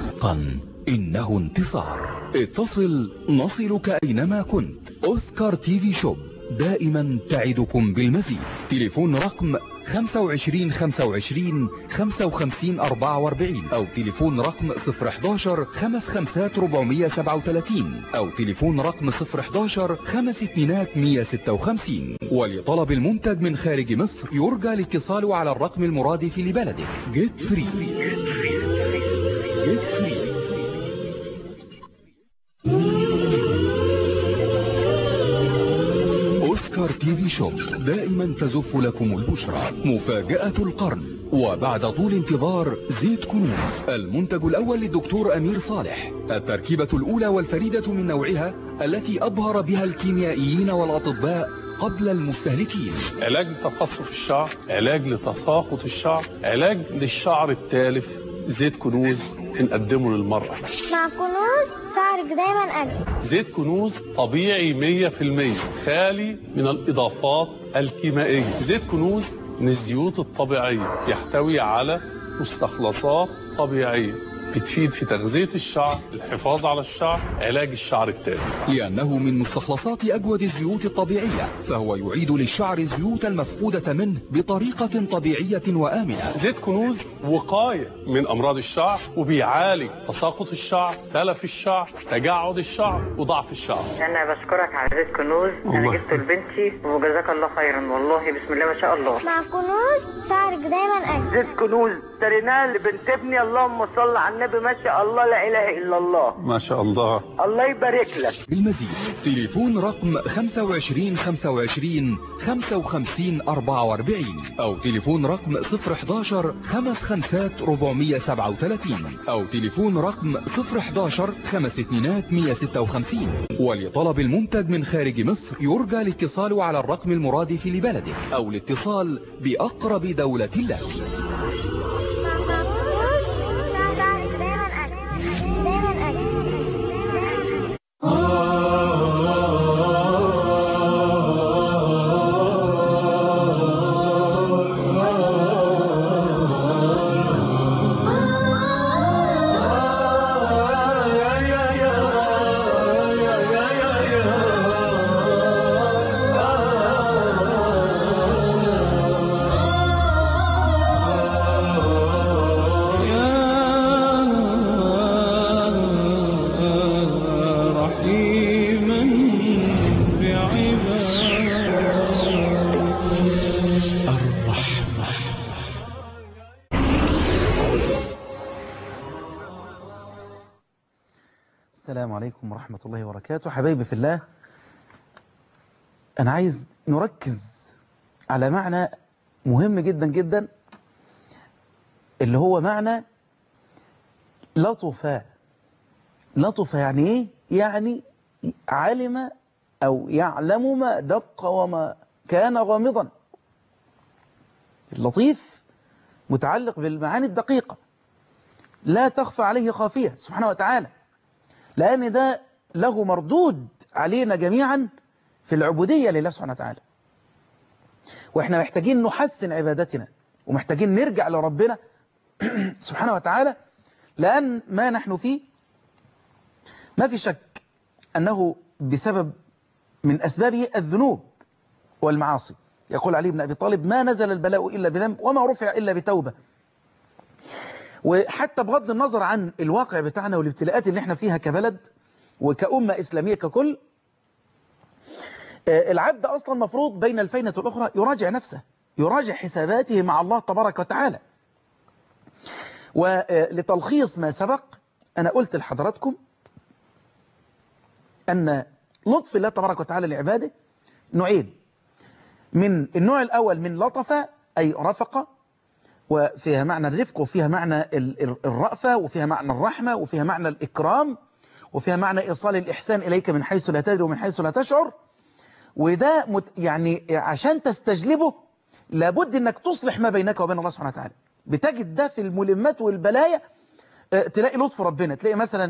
إنه انتصار. اتصل نصلك أينما كنت. أوسكار تي في شوب دائما تعدكم بالمزيد. تليفون رقم 25 25 55 44 أو تليفون رقم 011 55 437 أو تليفون رقم 011 52 156. ولطلب المنتج من خارج مصر يرجى الاتصال على الرقم المرادف لبلدك. جيت فري. جيت فري. أوسكار تي في شوب دائما تزف لكم البشرى. مفاجأة القرن وبعد طول انتظار زيت كنوز، المنتج الأول للدكتور أمير صالح، التركيبة الأولى والفريدة من نوعها التي أبهر بها الكيميائيين والأطباء قبل المستهلكين. علاج لتقصف الشعر، علاج لتساقط الشعر، علاج للشعر التالف. زيت كنوز بنقدمه للمرأة. مع كنوز شعرك دايما أجمل. زيت كنوز طبيعي 100%، خالي من الإضافات الكيميائية. زيت كنوز من الزيوت الطبيعية، يحتوي على مستخلصات طبيعية بتفيد في تغذية الشعر، الحفاظ على الشعر، علاج الشعر التالف. لأنه من مستخلصات أجود الزيوت الطبيعية، فهو يعيد للشعر الزيوت المفقودة منه بطريقة طبيعية وآمنة. زيت كنوز وقاية من أمراض الشعر، وبيعالج تساقط الشعر، تلف الشعر، تجعد الشعر، وضعف الشعر. أنا بشكرك على زيت كنوز، أنا جبته لبنتي وجزاك الله خيرا، والله بسم الله ما شاء الله. مع كنوز شعرك دايما أجمل. زيت كنوز اشتريناه لبنت ابني، اللهم صل على النبي، ما شاء الله، لا إله إلا الله، ما شاء الله، الله يبارك لك. بالمزيد تليفون رقم 25 25 55 44 أو تليفون رقم 011 55 437 أو تليفون رقم 011 52 156. ولطلب المنتج من خارج مصر يرجى الاتصال على الرقم المرادف لبلدك أو الاتصال بأقرب دولة لك. عليكم ورحمة الله وبركاته. حبايبي في الله، أنا عايز نركز على معنى مهم جدا جدا، اللي هو معنى لطف. لطف يعني إيه؟ يعني علم أو يعلم ما دق وما كان غامضا. اللطيف متعلق بالمعاني الدقيقة لا تخفى عليه خافية سبحانه وتعالى، لأن ده له مردود علينا جميعا في العبودية لله سبحانه وتعالى. وإحنا محتاجين نحسن عبادتنا ومحتاجين نرجع لربنا سبحانه وتعالى، لأن ما نحن فيه ما في شك أنه بسبب من أسبابه الذنوب والمعاصي. يقول علي بن أبي طالب: ما نزل البلاء إلا بذنب وما رفع إلا بتوبة. وحتى بغض النظر عن الواقع بتاعنا والابتلاءات اللي احنا فيها كبلد وكأمة إسلامية ككل، العبد أصلا مفروض بين الفينة والأخرى يراجع نفسه، يراجع حساباته مع الله تبارك وتعالى. ولتلخيص ما سبق، أنا قلت لحضراتكم أن لطف الله تبارك وتعالى لعباده نوعين. من النوع الأول من لطف أي رفق، وفيها معنى الرفق وفيها معنى الرأفة وفيها معنى الرحمة وفيها معنى الإكرام وفيها معنى إيصال الإحسان إليك من حيث لا تدري ومن حيث لا تشعر. وده يعني عشان تستجلبه لابد أنك تصلح ما بينك وبين الله سبحانه وتعالى. بتجد ده في الملمات والبلايا، تلاقي لطف ربنا، تلاقي مثلا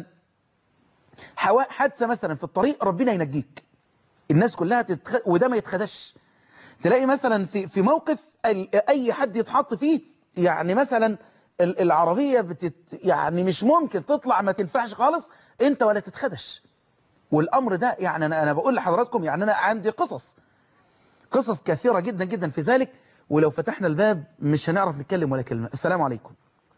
حادثة مثلا في الطريق ربنا ينجيك، الناس كلها وده ما يتخدش. تلاقي مثلا في موقف أي حد يتحط فيه، يعني مثلا العربية يعني مش ممكن تطلع، ما تنفعش خالص انت ولا تتخدش. والأمر ده يعني أنا بقول لحضراتكم، يعني أنا عندي قصص كثيرة جدا جدا في ذلك، ولو فتحنا الباب مش هنعرف نتكلم ولا كلمة. السلام عليكم.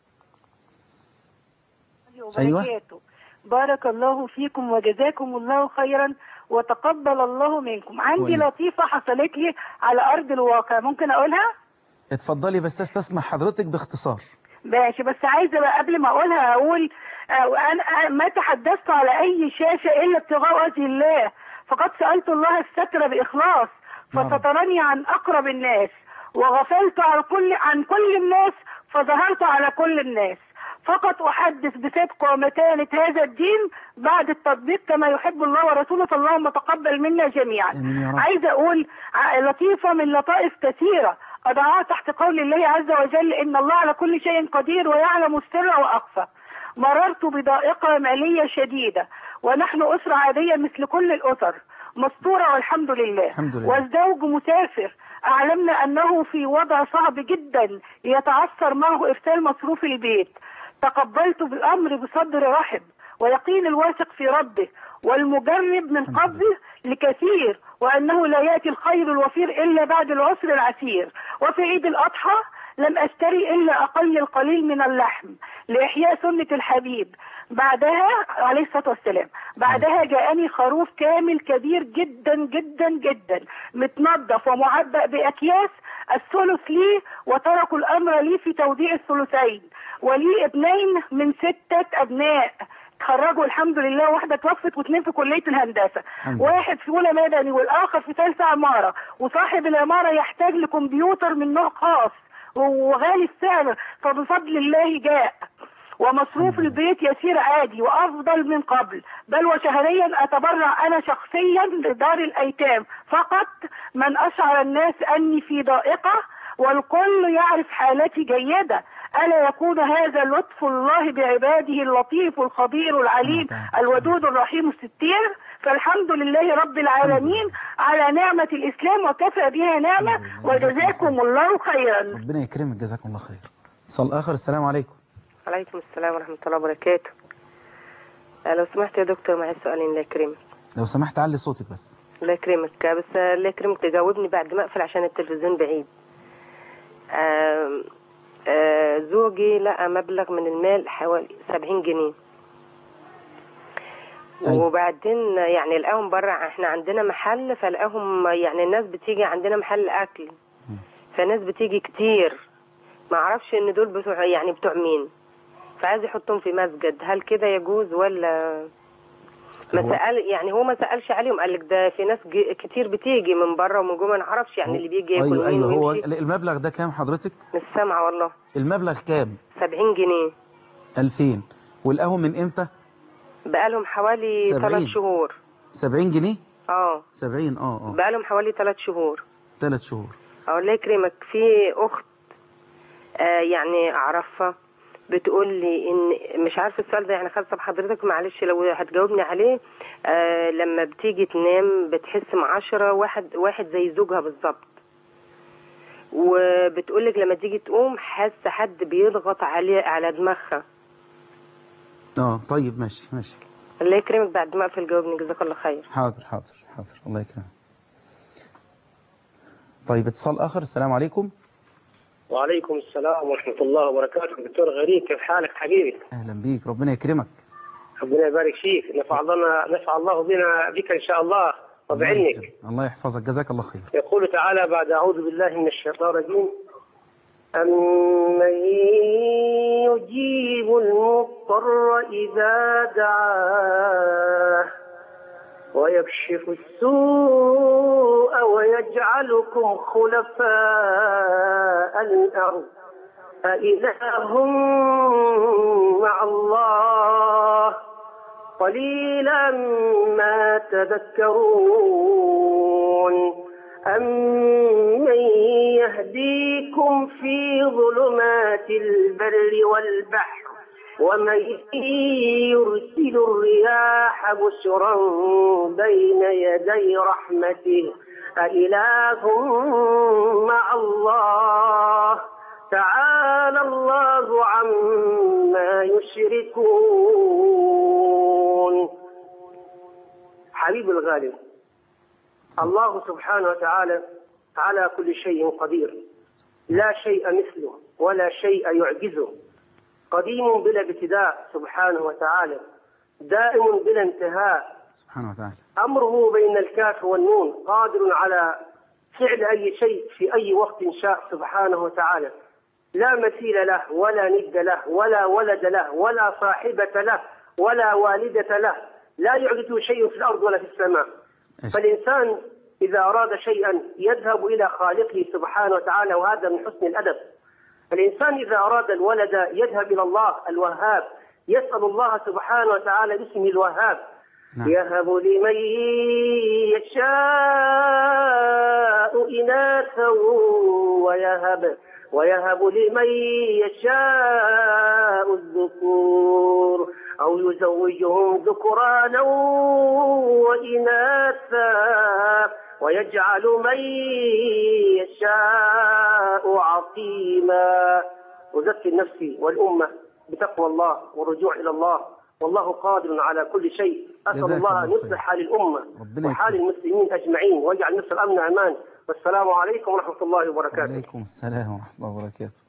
أيوة. بارك الله فيكم وجزاكم الله خيرا وتقبل الله منكم. عندي لطيفة حصلت لي على أرض الواقع، ممكن أقولها؟ اتفضلي، بس استسمح حضرتك باختصار. ماشي، بس عايزة بقى قبل ما أقولها أقول أنا ما تحدثت على أي شاشة إلا ابتغاء وجه الله، فقد سألت الله الستر بإخلاص فسترني عن أقرب الناس، وغفلت عن كل الناس فظهرت على كل الناس. فقط أحدث بصدق ومتانة هذا الدين بعد التطبيق كما يحب الله ورسوله، فاللهم تقبل منا جميعا. عايزة أقول لطيفة من لطائف كثيرة أضعها تحت قول الله عز وجل: إن الله على كل شيء قدير ويعلم السر وأخفى. مررت بضائقة مالية شديدة، ونحن أسرة عادية مثل كل الأسر، مستورة والحمد لله. والزوج مسافر، أعلمنا أنه في وضع صعب جدا يتعثر معه إرسال مصروف البيت. تقبلت بالأمر بصدر رحب ويقين الواثق في ربه والمجرب من قبله لكثير، وأنه لا يأتي الخير الوفير إلا بعد العسر العسير. وفي عيد الأضحى لم أشتري إلا أقل القليل من اللحم لإحياء سنة الحبيب بعدها عليه الصلاة والسلام. بعدها جاءني خروف كامل كبير جدا جدا جدا متنظف ومعبأ بأكياس، الثلث لي وتركوا الأمر لي في توديع الثلثين. ولي ابنين من 6 أبناء تخرجوا الحمد لله، واحدة توفت واثنين في كلية الهندسة، واحد في أولى مدني والآخر في ثالثة عمارة، وصاحب العمارة يحتاج لكمبيوتر من نوع خاص وغالي السعر، فبفضل الله جاء. ومصروف البيت يسير عادي وأفضل من قبل، بل وشهريا أتبرع أنا شخصيا لدار الأيتام فقط من أشعر الناس أني في ضائقة، والكل يعرف حالتي جيدة. ألا يكون هذا لطف الله بعباده اللطيف الخبير العليم الودود الرحيم الستير؟ فالحمد لله رب العالمين على نعمة الإسلام وكفى بها نعمة، وجزاكم الله خيرا. ربنا يكرمك، جزاكم الله خير. اتصال آخر. السلام عليكم. وعليكم السلام ورحمة الله وبركاته. لو سمحت يا دكتور معي سؤالين. الله يكرمك. لو سمحت علي صوتك بس. الله يكرمك، بس الله يكرمك تجاوبني بعد ما أقفل عشان التلفزيون بعيد. زوجي لقى مبلغ من المال حوالي 70 جنيه. وبعدين يعني لقاهم بره، احنا عندنا محل، فلقاهم يعني الناس بتيجي عندنا محل أكل، فالناس بتيجي كتير، ما اعرفش ان دول بتوع مين، فعايز يحطهم في مسجد، هل كده يجوز ولا؟ ما سأل يعني، هو ما سألش عليهم، قال لك ده في ناس كتير بتيجي من بره ومن جوه، ما نعرفش يعني اللي بيجي ياكل مين أيوه هو ويمشي. المبلغ ده كام حضرتك؟ مش سامعة والله. المبلغ كام؟ 70 جنيه. 2000. والقهوة من إمتى؟ بقالهم حوالي 3 شهور. 70 جنيه؟ 70. بقالهم حوالي 3 شهور. 3 شهور. الله يكرمك. في أخت يعني أعرفها بتقول لي إن مش عارفة السؤال ده يعني خاصة بحضرتك، معلش لو هتجاوبني عليه. لما بتيجي تنام بتحس معاشرة واحد زي زوجها بالظبط، وبتقول لك لما تيجي تقوم حاسة حد بيضغط على دماغها. طيب ماشي. الله يكرمك، بعد ما أقفل جاوبني، جزاك الله خير. حاضر الله يكرمك. طيب اتصال آخر. السلام عليكم. وعليكم السلام ورحمة الله وبركاته. دكتور غريب، كيف حالك حبيبي؟ أهلا بيك، ربنا يكرمك. ربنا يبارك فيك، نفع الله بك إن شاء الله وبعلمك. الله يحفظك، جزاك الله خير. يقول تعالى بعد أعوذ بالله من الشيطان الرجيم: أمن يجيب المضطر إذا دعاه ويكشف السوء ويجعلكم خلفاء الأرض أإله مع الله قليلا ما تذكرون أمن يهديكم في ظلمات البر والبحر ومن يرسل الرياح بشرا بين يدي رحمته أإله مع الله تعالى الله عما يشركون. حبيب الغالي، الله سبحانه وتعالى على كل شيء قدير، لا شيء مثله ولا شيء يعجزه، قديم بلا ابتداء سبحانه وتعالى، دائم بلا انتهاء سبحانه وتعالى، أمره بين الكاف والنون، قادر على فعل أي شيء في أي وقت شاء سبحانه وتعالى، لا مثيل له ولا ند له ولا ولد له ولا صاحبة له ولا والدة له، لا يعجزه شيء في الأرض ولا في السماء. فالإنسان إذا أراد شيئا يذهب إلى خالقه سبحانه وتعالى، وهذا من حسن الأدب. الإنسان إذا أراد الولد يذهب إلى الله الوهاب، يسأل الله سبحانه وتعالى باسمه الوهاب. يهب لمن يشاء إناثا ويهب لمن يشاء الذكور أو يزوجهم ذكرانا وإناثا ويجعل من يشاء عقيما. أذكر نفسي والأمة بتقوى الله والرجوع إلى الله، والله قادر على كل شيء. أسأل الله أن يصلح حال الأمة وحال المسلمين أجمعين ويجعل مصر أمن أمان. والسلام عليكم ورحمة الله وبركاته. وعليكم السلام ورحمة الله وبركاته.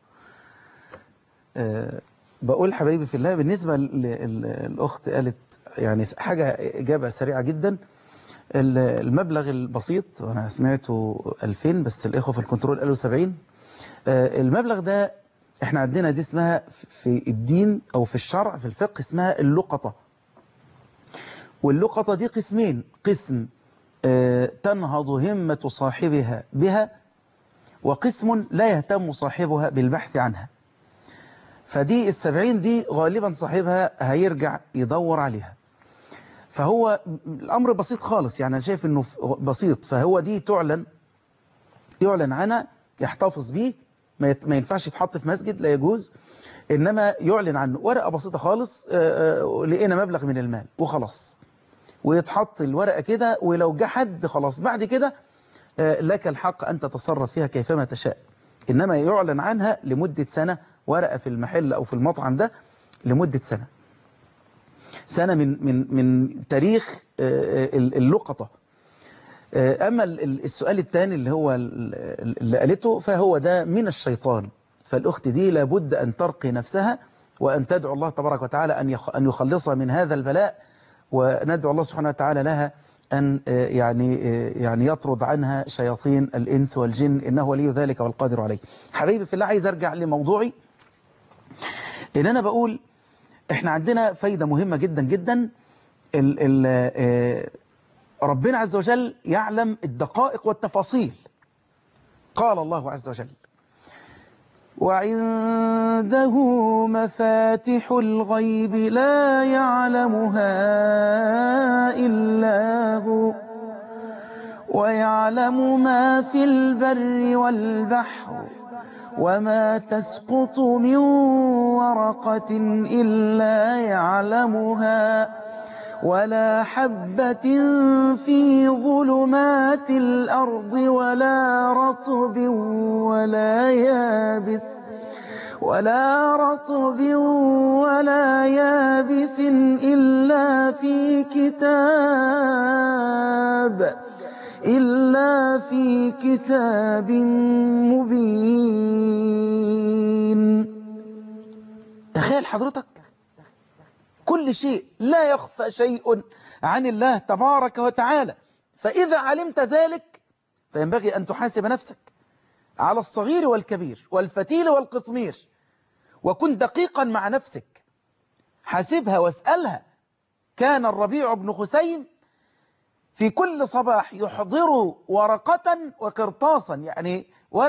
بقول حبايبي في الله، بالنسبة للأخت قالت يعني حاجة إجابة سريعة جدا. المبلغ البسيط أنا سمعته 2000، بس الإخوة في الكنترول قالوا 70. المبلغ ده احنا عندنا دي اسمها في الدين أو في الشرع في الفقه اسمها اللقطة. واللقطة دي قسمين: قسم تنهض همة صاحبها بها، وقسم لا يهتم صاحبها بالبحث عنها. فدي 70 دي غالبا صاحبها هيرجع يدور عليها. فهو الأمر بسيط خالص، يعني أنا شايف أنه بسيط. فهو دي تعلن عنها، يحتفظ بيه، ما ينفعش يتحط في مسجد، لا يجوز، إنما يعلن عنه ورقة بسيطة خالص. لقينا مبلغ من المال وخلاص، ويتحط الورقة كده، ولو جه حد خلاص بعد كده لك الحق أن تتصرف فيها كيفما تشاء. إنما يعلن عنها لمدة سنة، ورقة في المحل أو في المطعم ده لمدة سنة من تاريخ اللقطة. أما السؤال الثاني اللي هو اللي قالته، فهو ده من الشيطان. فالأخت دي لابد أن ترقي نفسها وأن تدعو الله تبارك وتعالى أن يخلصها من هذا البلاء، وندعو الله سبحانه وتعالى لها أن يعني يطرد عنها شياطين الإنس والجن، إنه ولي ذلك والقادر عليه. حبيبي في الله، عايز أرجع لموضوعي، إن أنا بقول إحنا عندنا فايدة مهمة جدا جدا ربنا عز وجل يعلم الدقائق والتفاصيل. قال الله عز وجل: وعنده مفاتح الغيب لا يعلمها إلا هو ويعلم ما في البر والبحر وما تسقط من ورقة إلا يعلمها ولا حبة في ظلمات الأرض ولا رطب ولا يابس إلا في كتاب مبين. تخيل حضرتك، كل شيء، لا يخفى شيء عن الله تبارك وتعالى. فإذا علمت ذلك فينبغي أن تحاسب نفسك على الصغير والكبير والفتيل والقطمير، وكن دقيقا مع نفسك، حاسبها واسألها. كان الربيع بن خثيم في كل صباح يحضر ورقة وقرطاسا، يعني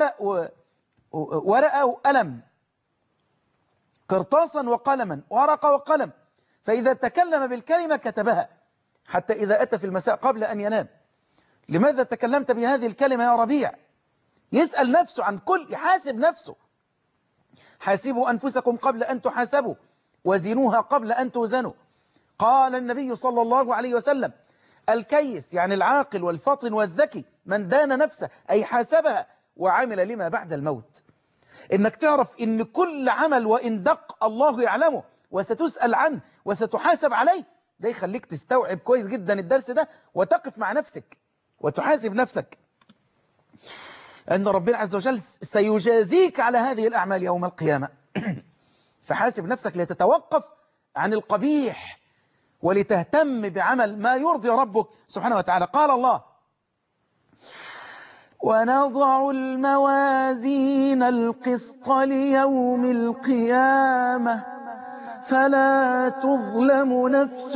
ورقة وقلم، قرطاسا وقلما، ورقة وقلم، فإذا تكلم بالكلمة كتبها حتى إذا أتى في المساء قبل أن ينام: لماذا تكلمت بهذه الكلمة يا ربيع؟ يسأل نفسه عن كل، يحاسب نفسه. حاسبوا أنفسكم قبل أن تحاسبوا وزنوها قبل أن توزنوا. قال النبي صلى الله عليه وسلم: الكيس يعني العاقل والفطن والذكي من دان نفسه، أي حاسبها وعمل لما بعد الموت. إنك تعرف إن كل عمل وإن دق الله يعلمه وستسأل عنه وستحاسب عليه. ده يخليك تستوعب كويس جدا الدرس ده وتقف مع نفسك وتحاسب نفسك أن ربنا عز وجل سيجازيك على هذه الأعمال يوم القيامة. فحاسب نفسك لتتوقف عن القبيح ولتهتم بعمل ما يرضي ربك سبحانه وتعالى. قال الله: ونضع الموازين القسط ليوم القيامة فلا تظلم نفس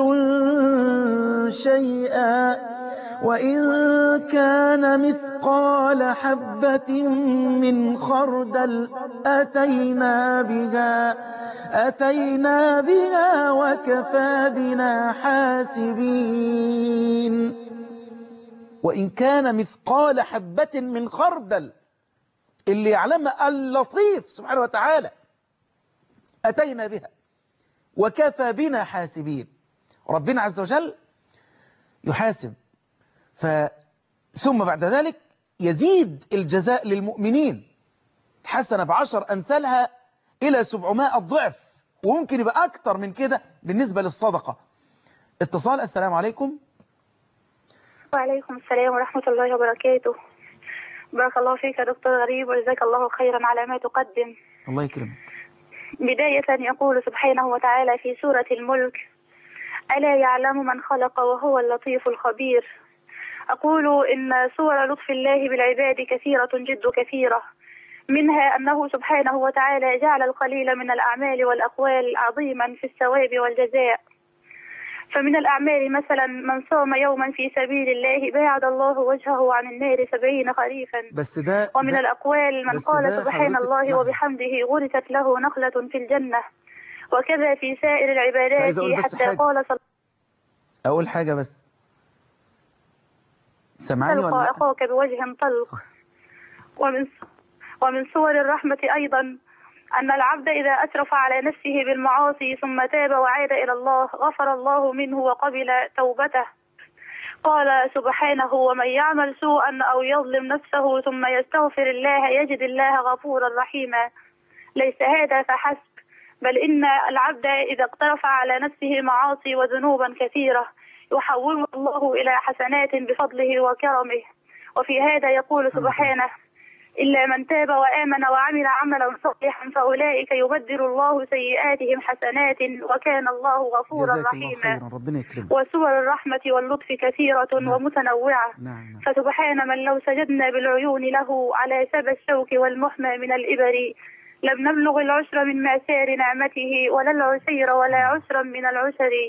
شيئا وإن كان مثقال حبة من خردل أتينا بها وكفى بنا حاسبين. وإن كان مثقال حبة من خردل، اللي يعلمها اللطيف سبحانه وتعالى، أتينا بها وكفى بنا حاسبين. ربنا عز وجل يحاسب، ثم بعد ذلك يزيد الجزاء للمؤمنين حسنة ب10 أمثالها إلى 700 ضعف، وممكن يبقى أكتر من كده بالنسبة للصدقة. اتصال. السلام عليكم. وعليكم السلام ورحمة الله وبركاته. بارك الله فيك يا دكتور غريب، وجزاك الله خيرا على ما تقدم. الله يكرمك. بداية يقول سبحانه وتعالى في سورة الملك: ألا يعلم من خلق وهو اللطيف الخبير. أقول إن صور لطف الله بالعباد كثيرة جد كثيرة، منها أنه سبحانه وتعالى جعل القليل من الأعمال والأقوال عظيما في الثواب والجزاء. فمن الأعمال مثلا من صام يوما في سبيل الله باعد الله وجهه عن النار 70 خريفا. ومن الأقوال من قال سبحان الله وبحمده غرست له نخلة في الجنة. وكذا في سائر العبادات حتى قال أقول حاجة بس، سمعني ولا لا؟ أخاك بوجه طلق. ومن صور الرحمة أيضا أن العبد إذا أسرف على نفسه بالمعاصي ثم تاب وعاد إلى الله غفر الله منه وقبل توبته. قال سبحانه: ومن يعمل سوءا أو يظلم نفسه ثم يستغفر الله يجد الله غفورا رحيما. ليس هذا فحسب، بل إن العبد إذا اقترف على نفسه معاصي وذنوبا كثيرة يحوله الله إلى حسنات بفضله وكرمه. وفي هذا يقول سبحانه: إلا من تاب وآمن وعمل عملا صالحا فأولئك يبدل الله سيئاتهم حسنات وكان الله غفورا رحيما. وصور الرحمة واللطف كثيرة ومتنوعة. فسبحان من لو سجدنا بالعيون له على سبى الشوك والمحمى من الإبر لم نبلغ العشر من معسار نعمته ولا العسير ولا عسرا من العسر.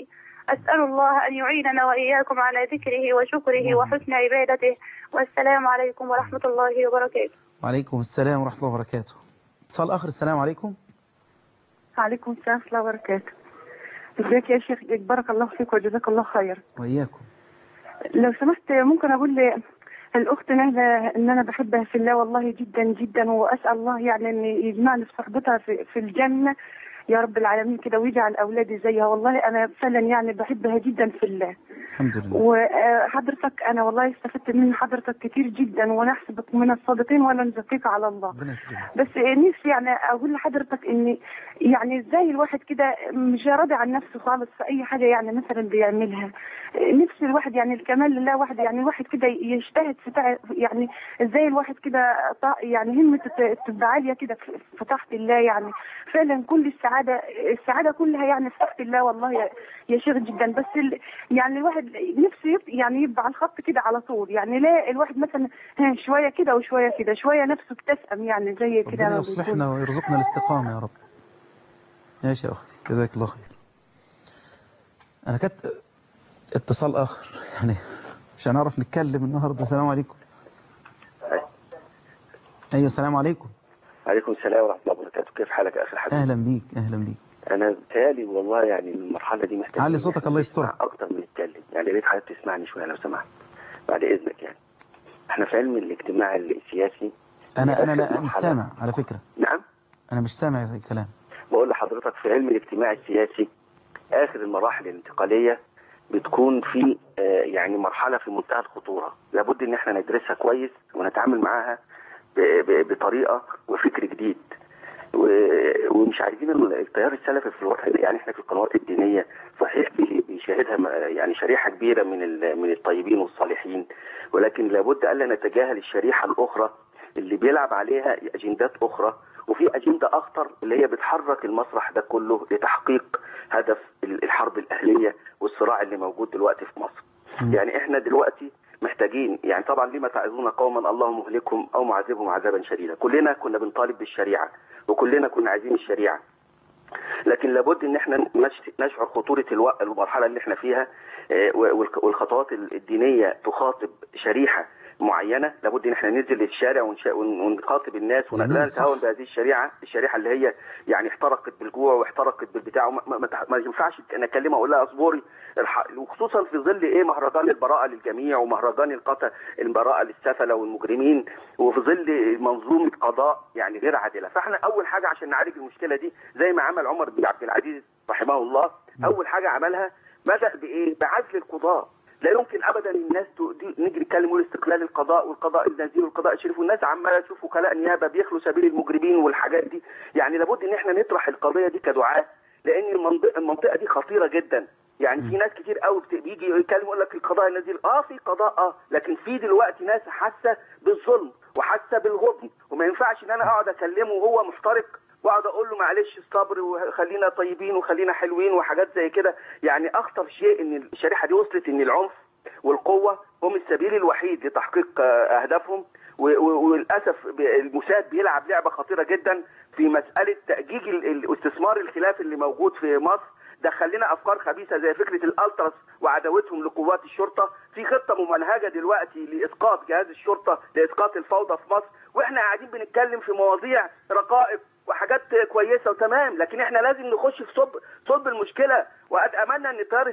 أسأل الله أن يعيننا وإياكم على ذكره وشكره وحسن عبادته. والسلام عليكم ورحمة الله وبركاته. وعليكم السلام ورحمة الله وبركاته. اتصال آخر. السلام عليكم. وعليكم السلام ورحمة الله وبركاته. ازيك يا شيخ؟ بارك الله فيك وجزاك الله خير. وإياكم. لو سمحت ممكن أقول الأخت نهلة إن أنا بحبها في الله والله جدا جدا، وأسأل الله يعني إن يجمعني بصحبتها في الجنة يا رب العالمين كده، ويجعل أولادي زيها. والله أنا فعلا يعني بحبها جدا في الله. الحمد لله. وحضرتك أنا والله استفدت من حضرتك كتير جدا، وأنا أحسبك من الصادقين ولا نزكيك على الله. بس نفسي يعني أقول لحضرتك إن يعني إزاي الواحد كده مش راضي عن نفسه خالص في أي حاجة يعني مثلا بيعملها. نفسي الواحد يعني الكمال لله واحد، يعني الواحد كده يجتهد في يعني إزاي الواحد كده يعني همة تبقى عالية كده في طاعة الله. يعني فعلا كل السعادة كلها يعني في طاعة الله والله يا شيخ جدا. بس يعني الواحد نفسه يعني يبقى على الخط كده على طول. يعني لا الواحد مثلا شوية كده وشوية كده، شوية نفسه تسأم يعني زي كده. ربنا يصلحنا ويرزقنا الاستقامة يا رب. ماشي يا أختي، جزاك الله خير. أنا كنت اتصال آخر يعني مش هنعرف نتكلم النهاردة. السلام عليكم. أيوة السلام عليكم. عليكم السلام ورحمة الله وبركاته. كيف حالك يا أخي الحبيب؟ أهلا بيك. أهلا بيك. أنا بتهيألي والله يعني المرحلة دي محتاجة علي صوتك الله يسترك. أكتر من نتكلم. يعني يا ريت حضرتك تسمعني شوية لو سمحت بعد إذنك. يعني إحنا في علم الاجتماع السياسي. أنا لا مش سامع على فكرة. نعم؟ أنا مش سامع الكلام. بقول لحضرتك في علم الاجتماع السياسي آخر المراحل الانتقالية بتكون في يعني مرحلة في منتهى الخطورة، لابد إن إحنا ندرسها كويس ونتعامل معاها بطريقة وفكر جديد. ومش عايزين التيار السلفي في الوقت يعني احنا في القنوات الدينيه صحيح بيشاهدها يعني شريحه كبيره من الطيبين والصالحين، ولكن لابد الا نتجاهل الشريحه الاخرى اللي بيلعب عليها اجندات اخرى، وفي اجنده اخطر اللي هي بتحرك المسرح ده كله لتحقيق هدف الحرب الاهليه والصراع اللي موجود دلوقتي في مصر. يعني احنا دلوقتي محتاجين يعني طبعا لما تعظون قوما الله مهلكهم او معذبهم عذابا شديدا، كلنا كنا بنطالب بالشريعه وكلنا كنا عايزين الشريعه، لكن لابد ان احنا نشعر خطوره المرحله اللي احنا فيها، والخطوات الدينيه تخاطب شريحه معينه، لابد ان احنا ننزل للشارع ونخاطب الناس ونلا نتهاون بهذه الشريحه اللي هي يعني احترقت بالجوع واحترقت بالبتاع، ما ينفعش نكلمها اقول لها اصبري، وخصوصا في ظل مهرجان البراءه للجميع ومهرجان البراءه للسفله والمجرمين، وفي ظل منظومه قضاء يعني غير عادله. فاحنا اول حاجه عشان نعالج المشكله دي زي ما عمل عمر بن عبد العزيز رحمه الله، اول حاجه عملها بدأ بعزل القضاء. لا يمكن ابدا الناس نيجي نتكلم نقول استقلال القضاء والقضاء النزيه والقضاء الشريف، والناس عماله تشوف وكلاء نيابه بيخلوا سبيل المجرمين والحاجات دي. يعني لابد ان احنا نطرح القضيه دي كدعاء، لان المنطقه دي خطيره جدا. يعني في ناس كتير قوي بيجي يتكلم يقول لك القضاء النزيه، في قضاء لكن في دلوقتي ناس حاسه بالظلم وحاسه بالغبن، وما ينفعش ان انا اقعد اكلمه وهو محترق واقعد اقول له معلش الصبر وخلينا طيبين وخلينا حلوين وحاجات زي كده. يعني اخطر شيء ان الشريحه دي وصلت ان العنف والقوه هم السبيل الوحيد لتحقيق اهدافهم، وللاسف الموساد بيلعب لعبه خطيره جدا في مساله تاجيج الاستثمار الخلافي اللي موجود في مصر. دخل لنا افكار خبيثه زي فكره الالتراس وعداوتهم لقوات الشرطه، في خطه ممنهجه دلوقتي لاسقاط جهاز الشرطه، لاسقاط الفوضى في مصر، واحنا قاعدين بنتكلم في مواضيع رقائق وحاجات كويسه وتمام، لكن احنا لازم نخش في صلب المشكله. واتمنى ان التيار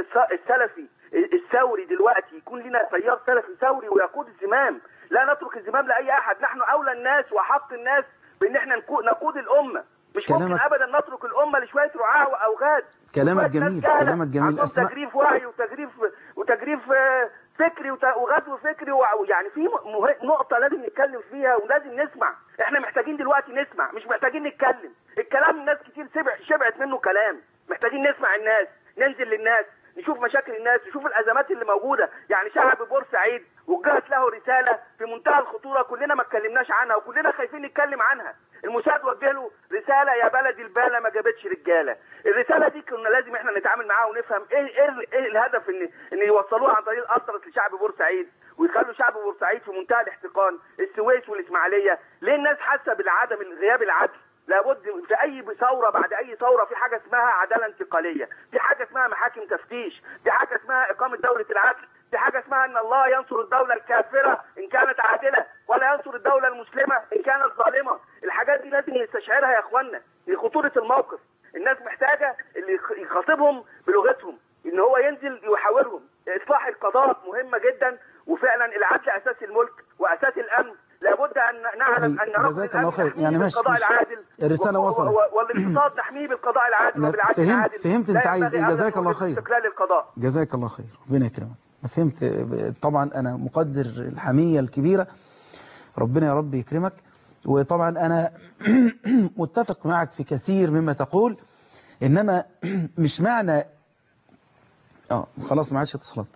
السلفي الثوري دلوقتي يكون لنا تيار سلفي ثوري ويقود الزمام، لا نترك الزمام لاي احد. نحن اولى الناس وحق الناس بان احنا نقود الامه، مش ممكن ابدا نترك الامه لشويه رعاة واوغاد. كلامك جميل، كلامك جميل. اسمع، تجريف وعي وتجريف فكري وغزو فكري، يعني في نقطه لازم نتكلم فيها ولازم نسمع. احنا محتاجين دلوقتي نسمع، مش محتاجين نتكلم. الكلام الناس كتير شبعت منه كلام، محتاجين نسمع الناس، ننزل للناس، نشوف مشاكل الناس، نشوف الازمات اللي موجوده. يعني شعب بورسعيد وجهت له رساله في منتهى الخطوره كلنا ما اتكلمناش عنها وكلنا خايفين نتكلم عنها. الموساد وجه له رساله يا بلدي الباله ما جابتش رجاله. الرساله دي كنا لازم احنا نتعامل معاها ونفهم ايه الهدف ان يوصلوها عن طريق الالتراس لشعب بورسعيد ويخلوا شعب بورسعيد في منتهى الاحتقان. السويس والاسماعيليه ليه الناس حاسه بالعدم غياب العدل؟ لابد في اي ثوره بعد اي ثوره في حاجه اسمها عداله انتقاليه، في حاجه اسمها محاكم تفتيش، في حاجه اسمها اقامه دوله العدل، في حاجه اسمها ان الله ينصر الدوله الكافره ان كانت عادله ولا ينصر الدوله المسلمه ان كانت ظالمه. الحاجات دي لازم نستشعرها يا اخوانا لخطوره الموقف. الناس محتاجه اللي يخاطبهم بلغتهم، ان هو ينزل يحاورهم. اصلاح القضاء مهمه جدا، وفعلا العدل اساس الملك واساس الامن. لابد ان نعلم ان رفض الامن يعني بالقضاء العادل، الرساله وصلت، والاقتصاد نحميه بالقضاء العادل وبالعدل العادل. فهمت انت عايز ايه. جزاك الله خير. استقلال القضاء. جزاك الله خير، ربنا يكرمك. فهمت طبعا. انا مقدر الحميه الكبيره، ربنا يا رب يكرمك. وطبعا انا متفق معك في كثير مما تقول، انما مش معنى خلاص ما عادش اتصالات.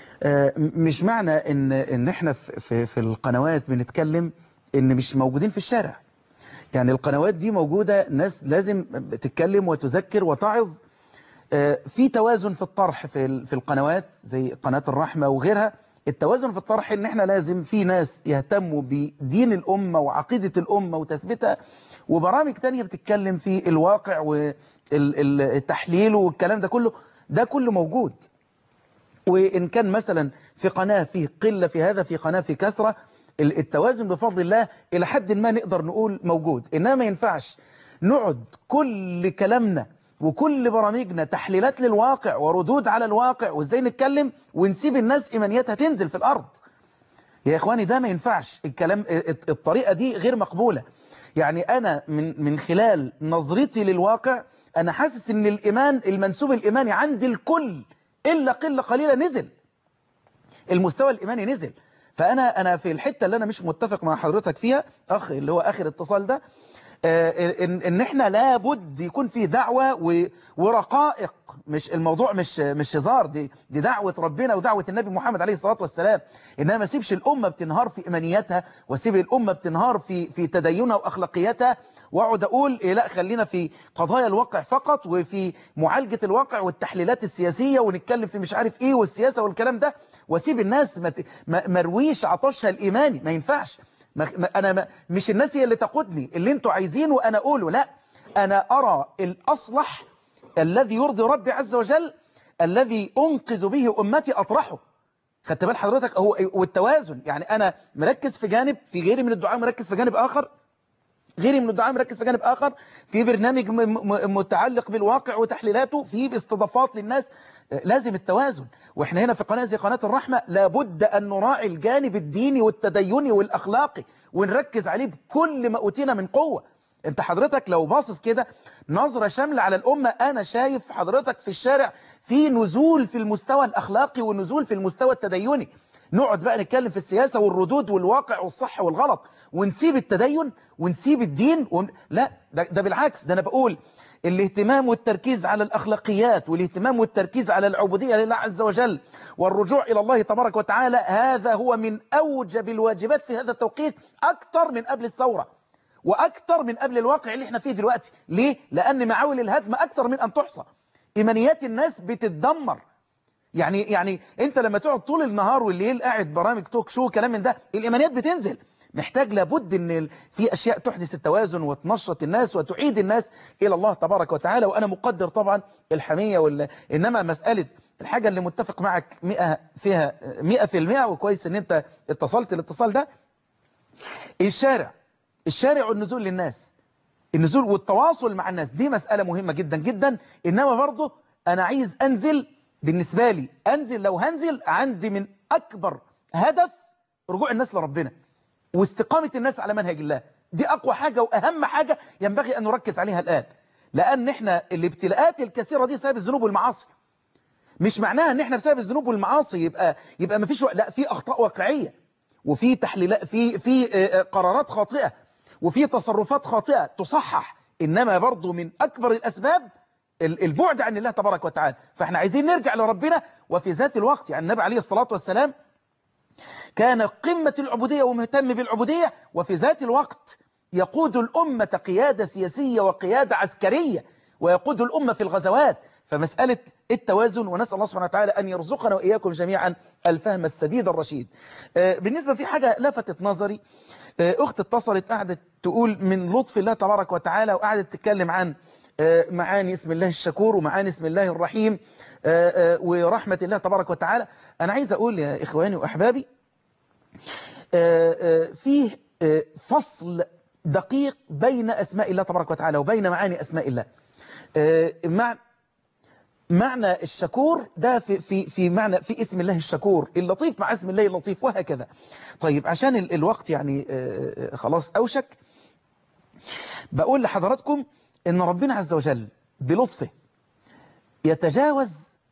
مش معنى ان احنا في القنوات بنتكلم ان مش موجودين في الشارع. يعني القنوات دي موجودة، ناس لازم تتكلم وتذكر وتعظ. في توازن في الطرح في القنوات زي قناة الرحمة وغيرها. التوازن في الطرح ان احنا لازم في ناس يهتموا بدين الأمة وعقيدة الأمة وتثبيتها، وبرامج تانية بتتكلم في الواقع والتحليل والكلام ده كله موجود. وإن كان مثلا في قناة في قلة في هذا، في قناة في كثرة، التوازن بفضل الله إلى حد ما نقدر نقول موجود. إنما ما ينفعش نقعد كل كلامنا وكل برامجنا تحليلات للواقع وردود على الواقع وإزاي نتكلم ونسيب الناس إيمانياتها تنزل في الأرض. يا إخواني ده ما ينفعش. الكلام الطريقة دي غير مقبولة. يعني أنا من خلال نظرتي للواقع أنا حاسس إن الإيمان، المنسوب الإيماني عند الكل إلا قلة قليلة نزل، المستوى الإيماني نزل. فأنا في الحتة اللي أنا مش متفق مع حضرتك فيها أخ اللي هو آخر اتصال ده، إن إحنا لابد يكون في دعوة ورقائق. مش الموضوع مش هزار، دي دعوة ربنا ودعوة النبي محمد عليه الصلاة والسلام. إنها ما سيبش الأمة بتنهار في إيمانياتها، وسيب الأمة بتنهار في تدينها وأخلاقياتها، واقعد اقول لا خلينا في قضايا الواقع فقط وفي معالجة الواقع والتحليلات السياسية ونتكلم في مش عارف ايه والسياسة والكلام ده، واسيب الناس مرويش عطشها الإيماني. ما ينفعش. انا مش الناس هي اللي تقودني، اللي انتوا عايزينه وانا اقوله، لا، انا ارى الاصلح الذي يرضي ربي عز وجل، الذي انقذ به امتي اطرحه. خدت بال حضرتك؟ هو والتوازن. يعني انا مركز في جانب، في غيري من الدعاء مركز في جانب اخر، غيري من الدعاء مركز في جانب آخر، في برنامج متعلق بالواقع وتحليلاته، في استضافات للناس. لازم التوازن. وإحنا هنا في قناة زي قناة الرحمة لابد أن نراعي الجانب الديني والتديني والأخلاقي ونركز عليه بكل ما أوتينا من قوة. أنت حضرتك لو باصص كده نظرة شاملة على الأمة، أنا شايف حضرتك في الشارع في نزول في المستوى الأخلاقي ونزول في المستوى التديني. نقعد بقى نتكلم في السياسة والردود والواقع والصح والغلط ونسيب التدين ونسيب الدين لا، ده بالعكس. ده أنا بقول الاهتمام والتركيز على الأخلاقيات والاهتمام والتركيز على العبودية لله عز وجل والرجوع إلى الله تبارك وتعالى، هذا هو من أوجب الواجبات في هذا التوقيت، أكتر من قبل الثورة وأكتر من قبل الواقع اللي احنا فيه دلوقتي. ليه؟ لأن معاول الهدم أكثر من أن تحصى. إيمانيات الناس بتتدمر. يعني انت لما تقعد طول النهار والليل قاعد برامج توك شو كلام من ده، الإيمانيات بتنزل. محتاج لابد ان في أشياء تحدث التوازن وتنشط الناس وتعيد الناس إلى الله تبارك وتعالى. وأنا مقدر طبعا الحمية إنما مسألة الحاجة اللي متفق معك 100% وكويس ان انت اتصلت الاتصال ده، الشارع والنزول للناس، النزول والتواصل مع الناس، دي مسألة مهمة جدا جدا. إنما برضه أنا عايز أنزل، بالنسبة لي أنزل، لو هنزل عندي من أكبر هدف رجوع الناس لربنا واستقامة الناس على منهج الله. دي أقوى حاجة وأهم حاجة ينبغي أن نركز عليها الآن، لأن إحنا الابتلاءات الكثيرة دي بسبب الذنوب والمعاصي. مش معناها أن إحنا بسبب الذنوب والمعاصي يبقى ما فيش، لا، في أخطاء واقعية وفي تحليلات، في قرارات خاطئة وفي تصرفات خاطئة تصحح. إنما برضو من أكبر الأسباب البعد عن الله تبارك وتعالى. فإحنا عايزين نرجع لربنا. وفي ذات الوقت يعني النبي عليه الصلاة والسلام كان قمة العبودية ومهتم بالعبودية، وفي ذات الوقت يقود الأمة قيادة سياسية وقيادة عسكرية، ويقود الأمة في الغزوات. فمسألة التوازن، ونسأل الله سبحانه وتعالى أن يرزقنا وإياكم جميعا الفهم السديد الرشيد. بالنسبة في حاجة لفتت نظري، أخت اتصلت قعدت تقول من لطف الله تبارك وتعالى، وقعدت تتكلم عن معاني اسم الله الشكور ومعاني اسم الله الرحيم ورحمة الله تبارك وتعالى. أنا عايز أقول يا إخواني وأحبابي، فيه فصل دقيق بين أسماء الله تبارك وتعالى وبين معاني أسماء الله. معنى الشكور ده في معنى في اسم الله الشكور، اللطيف مع اسم الله اللطيف، وهكذا. طيب عشان الوقت يعني خلاص أوشك، بقول لحضراتكم إن ربنا عز وجل بلطفه يتجاوز،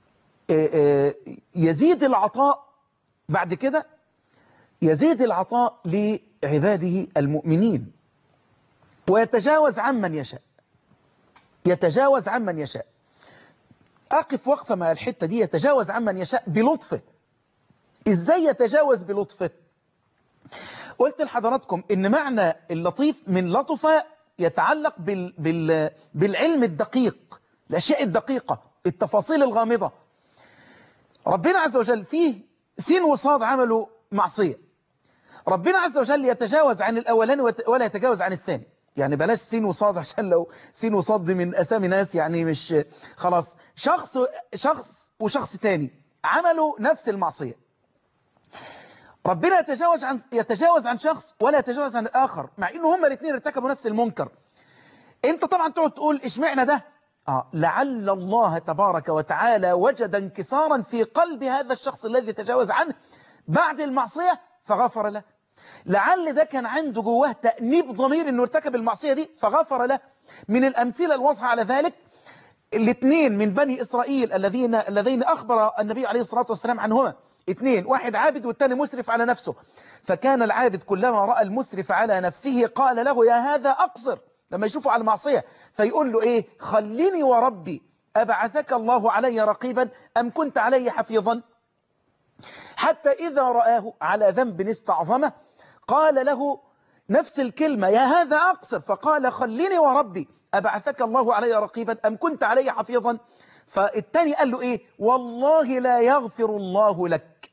يزيد العطاء، بعد كده يزيد العطاء لعباده المؤمنين، ويتجاوز عمن يشاء، يتجاوز عمن يشاء. أقف وقفة مع الحتة دي، يتجاوز عمن يشاء بلطفه. إزاي يتجاوز بلطفه؟ قلت لحضراتكم إن معنى اللطيف من لطفة يتعلق بالعلم الدقيق، الأشياء الدقيقة، التفاصيل الغامضة. ربنا عز وجل فيه سين وصاد عملوا معصية، ربنا عز وجل يتجاوز عن الأولاني ولا يتجاوز عن الثاني. يعني بلاش سين وصاد، عشان لو سين وصاد دي من أسامي ناس يعني مش خلاص. شخص وشخص تاني عملوا نفس المعصية، ربنا يتجاوز عن شخص ولا يتجاوز عن الآخر، مع إنه هما الاثنين ارتكبوا نفس المنكر. انت طبعا تقعد تقول اشمعنى ده؟ لعل الله تبارك وتعالى وجد انكسارا في قلب هذا الشخص الذي تجاوز عنه بعد المعصية فغفر له. لعل ده كان عنده جواه تأنيب ضمير انه ارتكب المعصية دي فغفر له. من الأمثلة الواضحة على ذلك الاثنين من بني إسرائيل الذين أخبر النبي عليه الصلاة والسلام عنهما، اثنين، واحد عابد والثاني مسرف على نفسه. فكان العابد كلما رأى المسرف على نفسه قال له يا هذا أقصر، لما يشوفه على المعصية فيقول له إيه؟ خليني وربي أبعثك الله علي رقيبا أم كنت علي حفيظا؟ حتى إذا رآه على ذنب استعظمه قال له نفس الكلمة يا هذا أقصر، فقال خليني وربي أبعثك الله علي رقيبا أم كنت علي حفيظا؟ فالتاني قال له إيه؟ والله لا يغفر الله لك.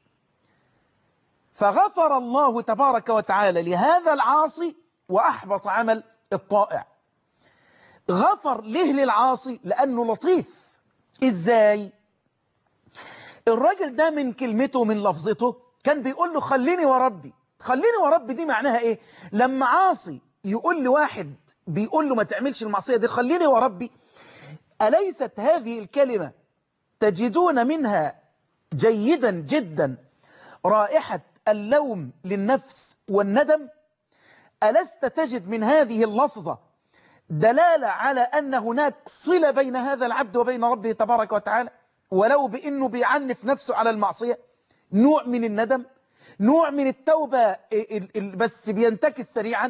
فغفر الله تبارك وتعالى لهذا العاصي وأحبط عمل الطائع. غفر ليه للعاصي؟ لأنه لطيف. إزاي؟ الراجل ده من كلمته من لفظته كان بيقول له خليني وربي. خليني وربي دي معناها إيه؟ لما عاصي يقول لواحد بيقول له ما تعملش المعصية دي خليني وربي، أليست هذه الكلمة تجدون منها جيدا جدا رائحة اللوم للنفس والندم؟ ألست تجد من هذه اللفظة دلالة على أن هناك صلة بين هذا العبد وبين ربه تبارك وتعالى، ولو بأنه بيعنف نفسه على المعصية؟ نوع من الندم، نوع من التوبة بس بينتكس سريعا،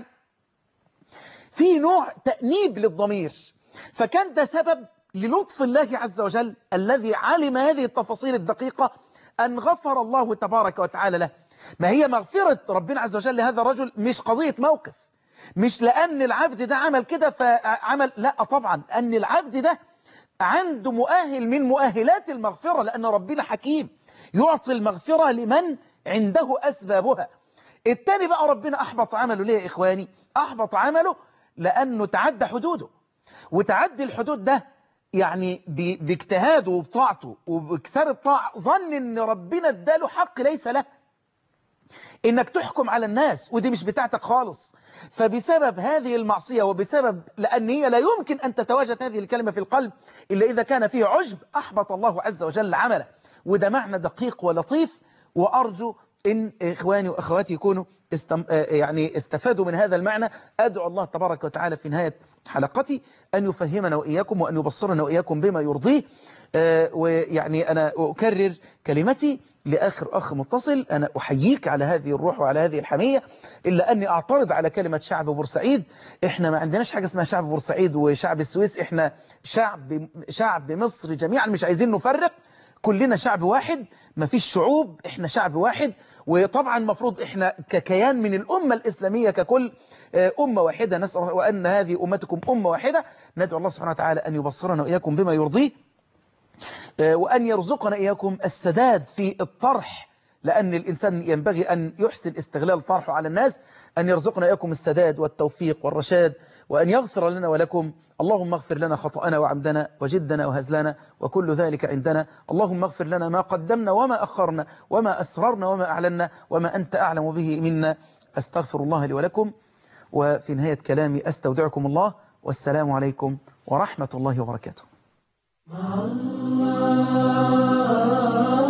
في نوع تأنيب للضمير. فكان ده سبب للطف الله عز وجل الذي علم هذه التفاصيل الدقيقة أن غفر الله تبارك وتعالى له. ما هي مغفرة ربنا عز وجل لهذا الرجل مش قضية موقف، مش لأن العبد ده عمل كده فعمل، لا طبعا، أن العبد ده عنده مؤهل من مؤهلات المغفرة، لأن ربنا حكيم يعطي المغفرة لمن عنده أسبابها. التاني بقى ربنا أحبط عمله ليه يا إخواني؟ أحبط عمله لأنه تعدى حدوده، وتعدي الحدود ده يعني باجتهاده وبطاعته وبكثار الطاعة ظن ان ربنا اداله حق ليس له، انك تحكم على الناس ودي مش بتاعتك خالص. فبسبب هذه المعصية وبسبب لأن هي لا يمكن أن تتواجد هذه الكلمة في القلب إلا إذا كان فيه عجب، أحبط الله عز وجل عمله. وده معنى دقيق ولطيف، وأرجو إن إخواني وأخواتي يكونوا يعني استفادوا من هذا المعنى. أدعو الله تبارك وتعالى في نهاية حلقتي أن يفهمنا وإياكم وأن يبصرنا وإياكم بما يرضيه. ويعني أنا أكرر كلمتي لآخر أخ متصل، أنا أحييك على هذه الروح وعلى هذه الحمية، إلا أني أعترض على كلمة شعب بورسعيد. إحنا ما عندناش حاجة اسمها شعب بورسعيد وشعب السويس، إحنا شعب مصر جميعا، مش عايزين نفرق، كلنا شعب واحد، ما فيش شعوب، إحنا شعب واحد. وطبعا مفروض إحنا ككيان من الأمة الإسلامية ككل أمة واحدة، نسأل وأن هذه أمتكم أمة واحدة. ندعو الله سبحانه وتعالى أن يبصرنا وإياكم بما يرضيه. وأن يرزقنا إياكم السداد في الطرح، لأن الإنسان ينبغي أن يحسن استغلال طرحه على الناس. أن يرزقنا إياكم السداد والتوفيق والرشاد، وأن يغفر لنا ولكم. اللهم اغفر لنا خطأنا وعمدنا وجدنا وهزلنا وكل ذلك عندنا. اللهم اغفر لنا ما قدمنا وما أخرنا وما أسررنا وما أعلنا وما أنت أعلم به منا. أستغفر الله لي ولكم، وفي نهاية كلامي أستودعكم الله، والسلام عليكم ورحمة الله وبركاته.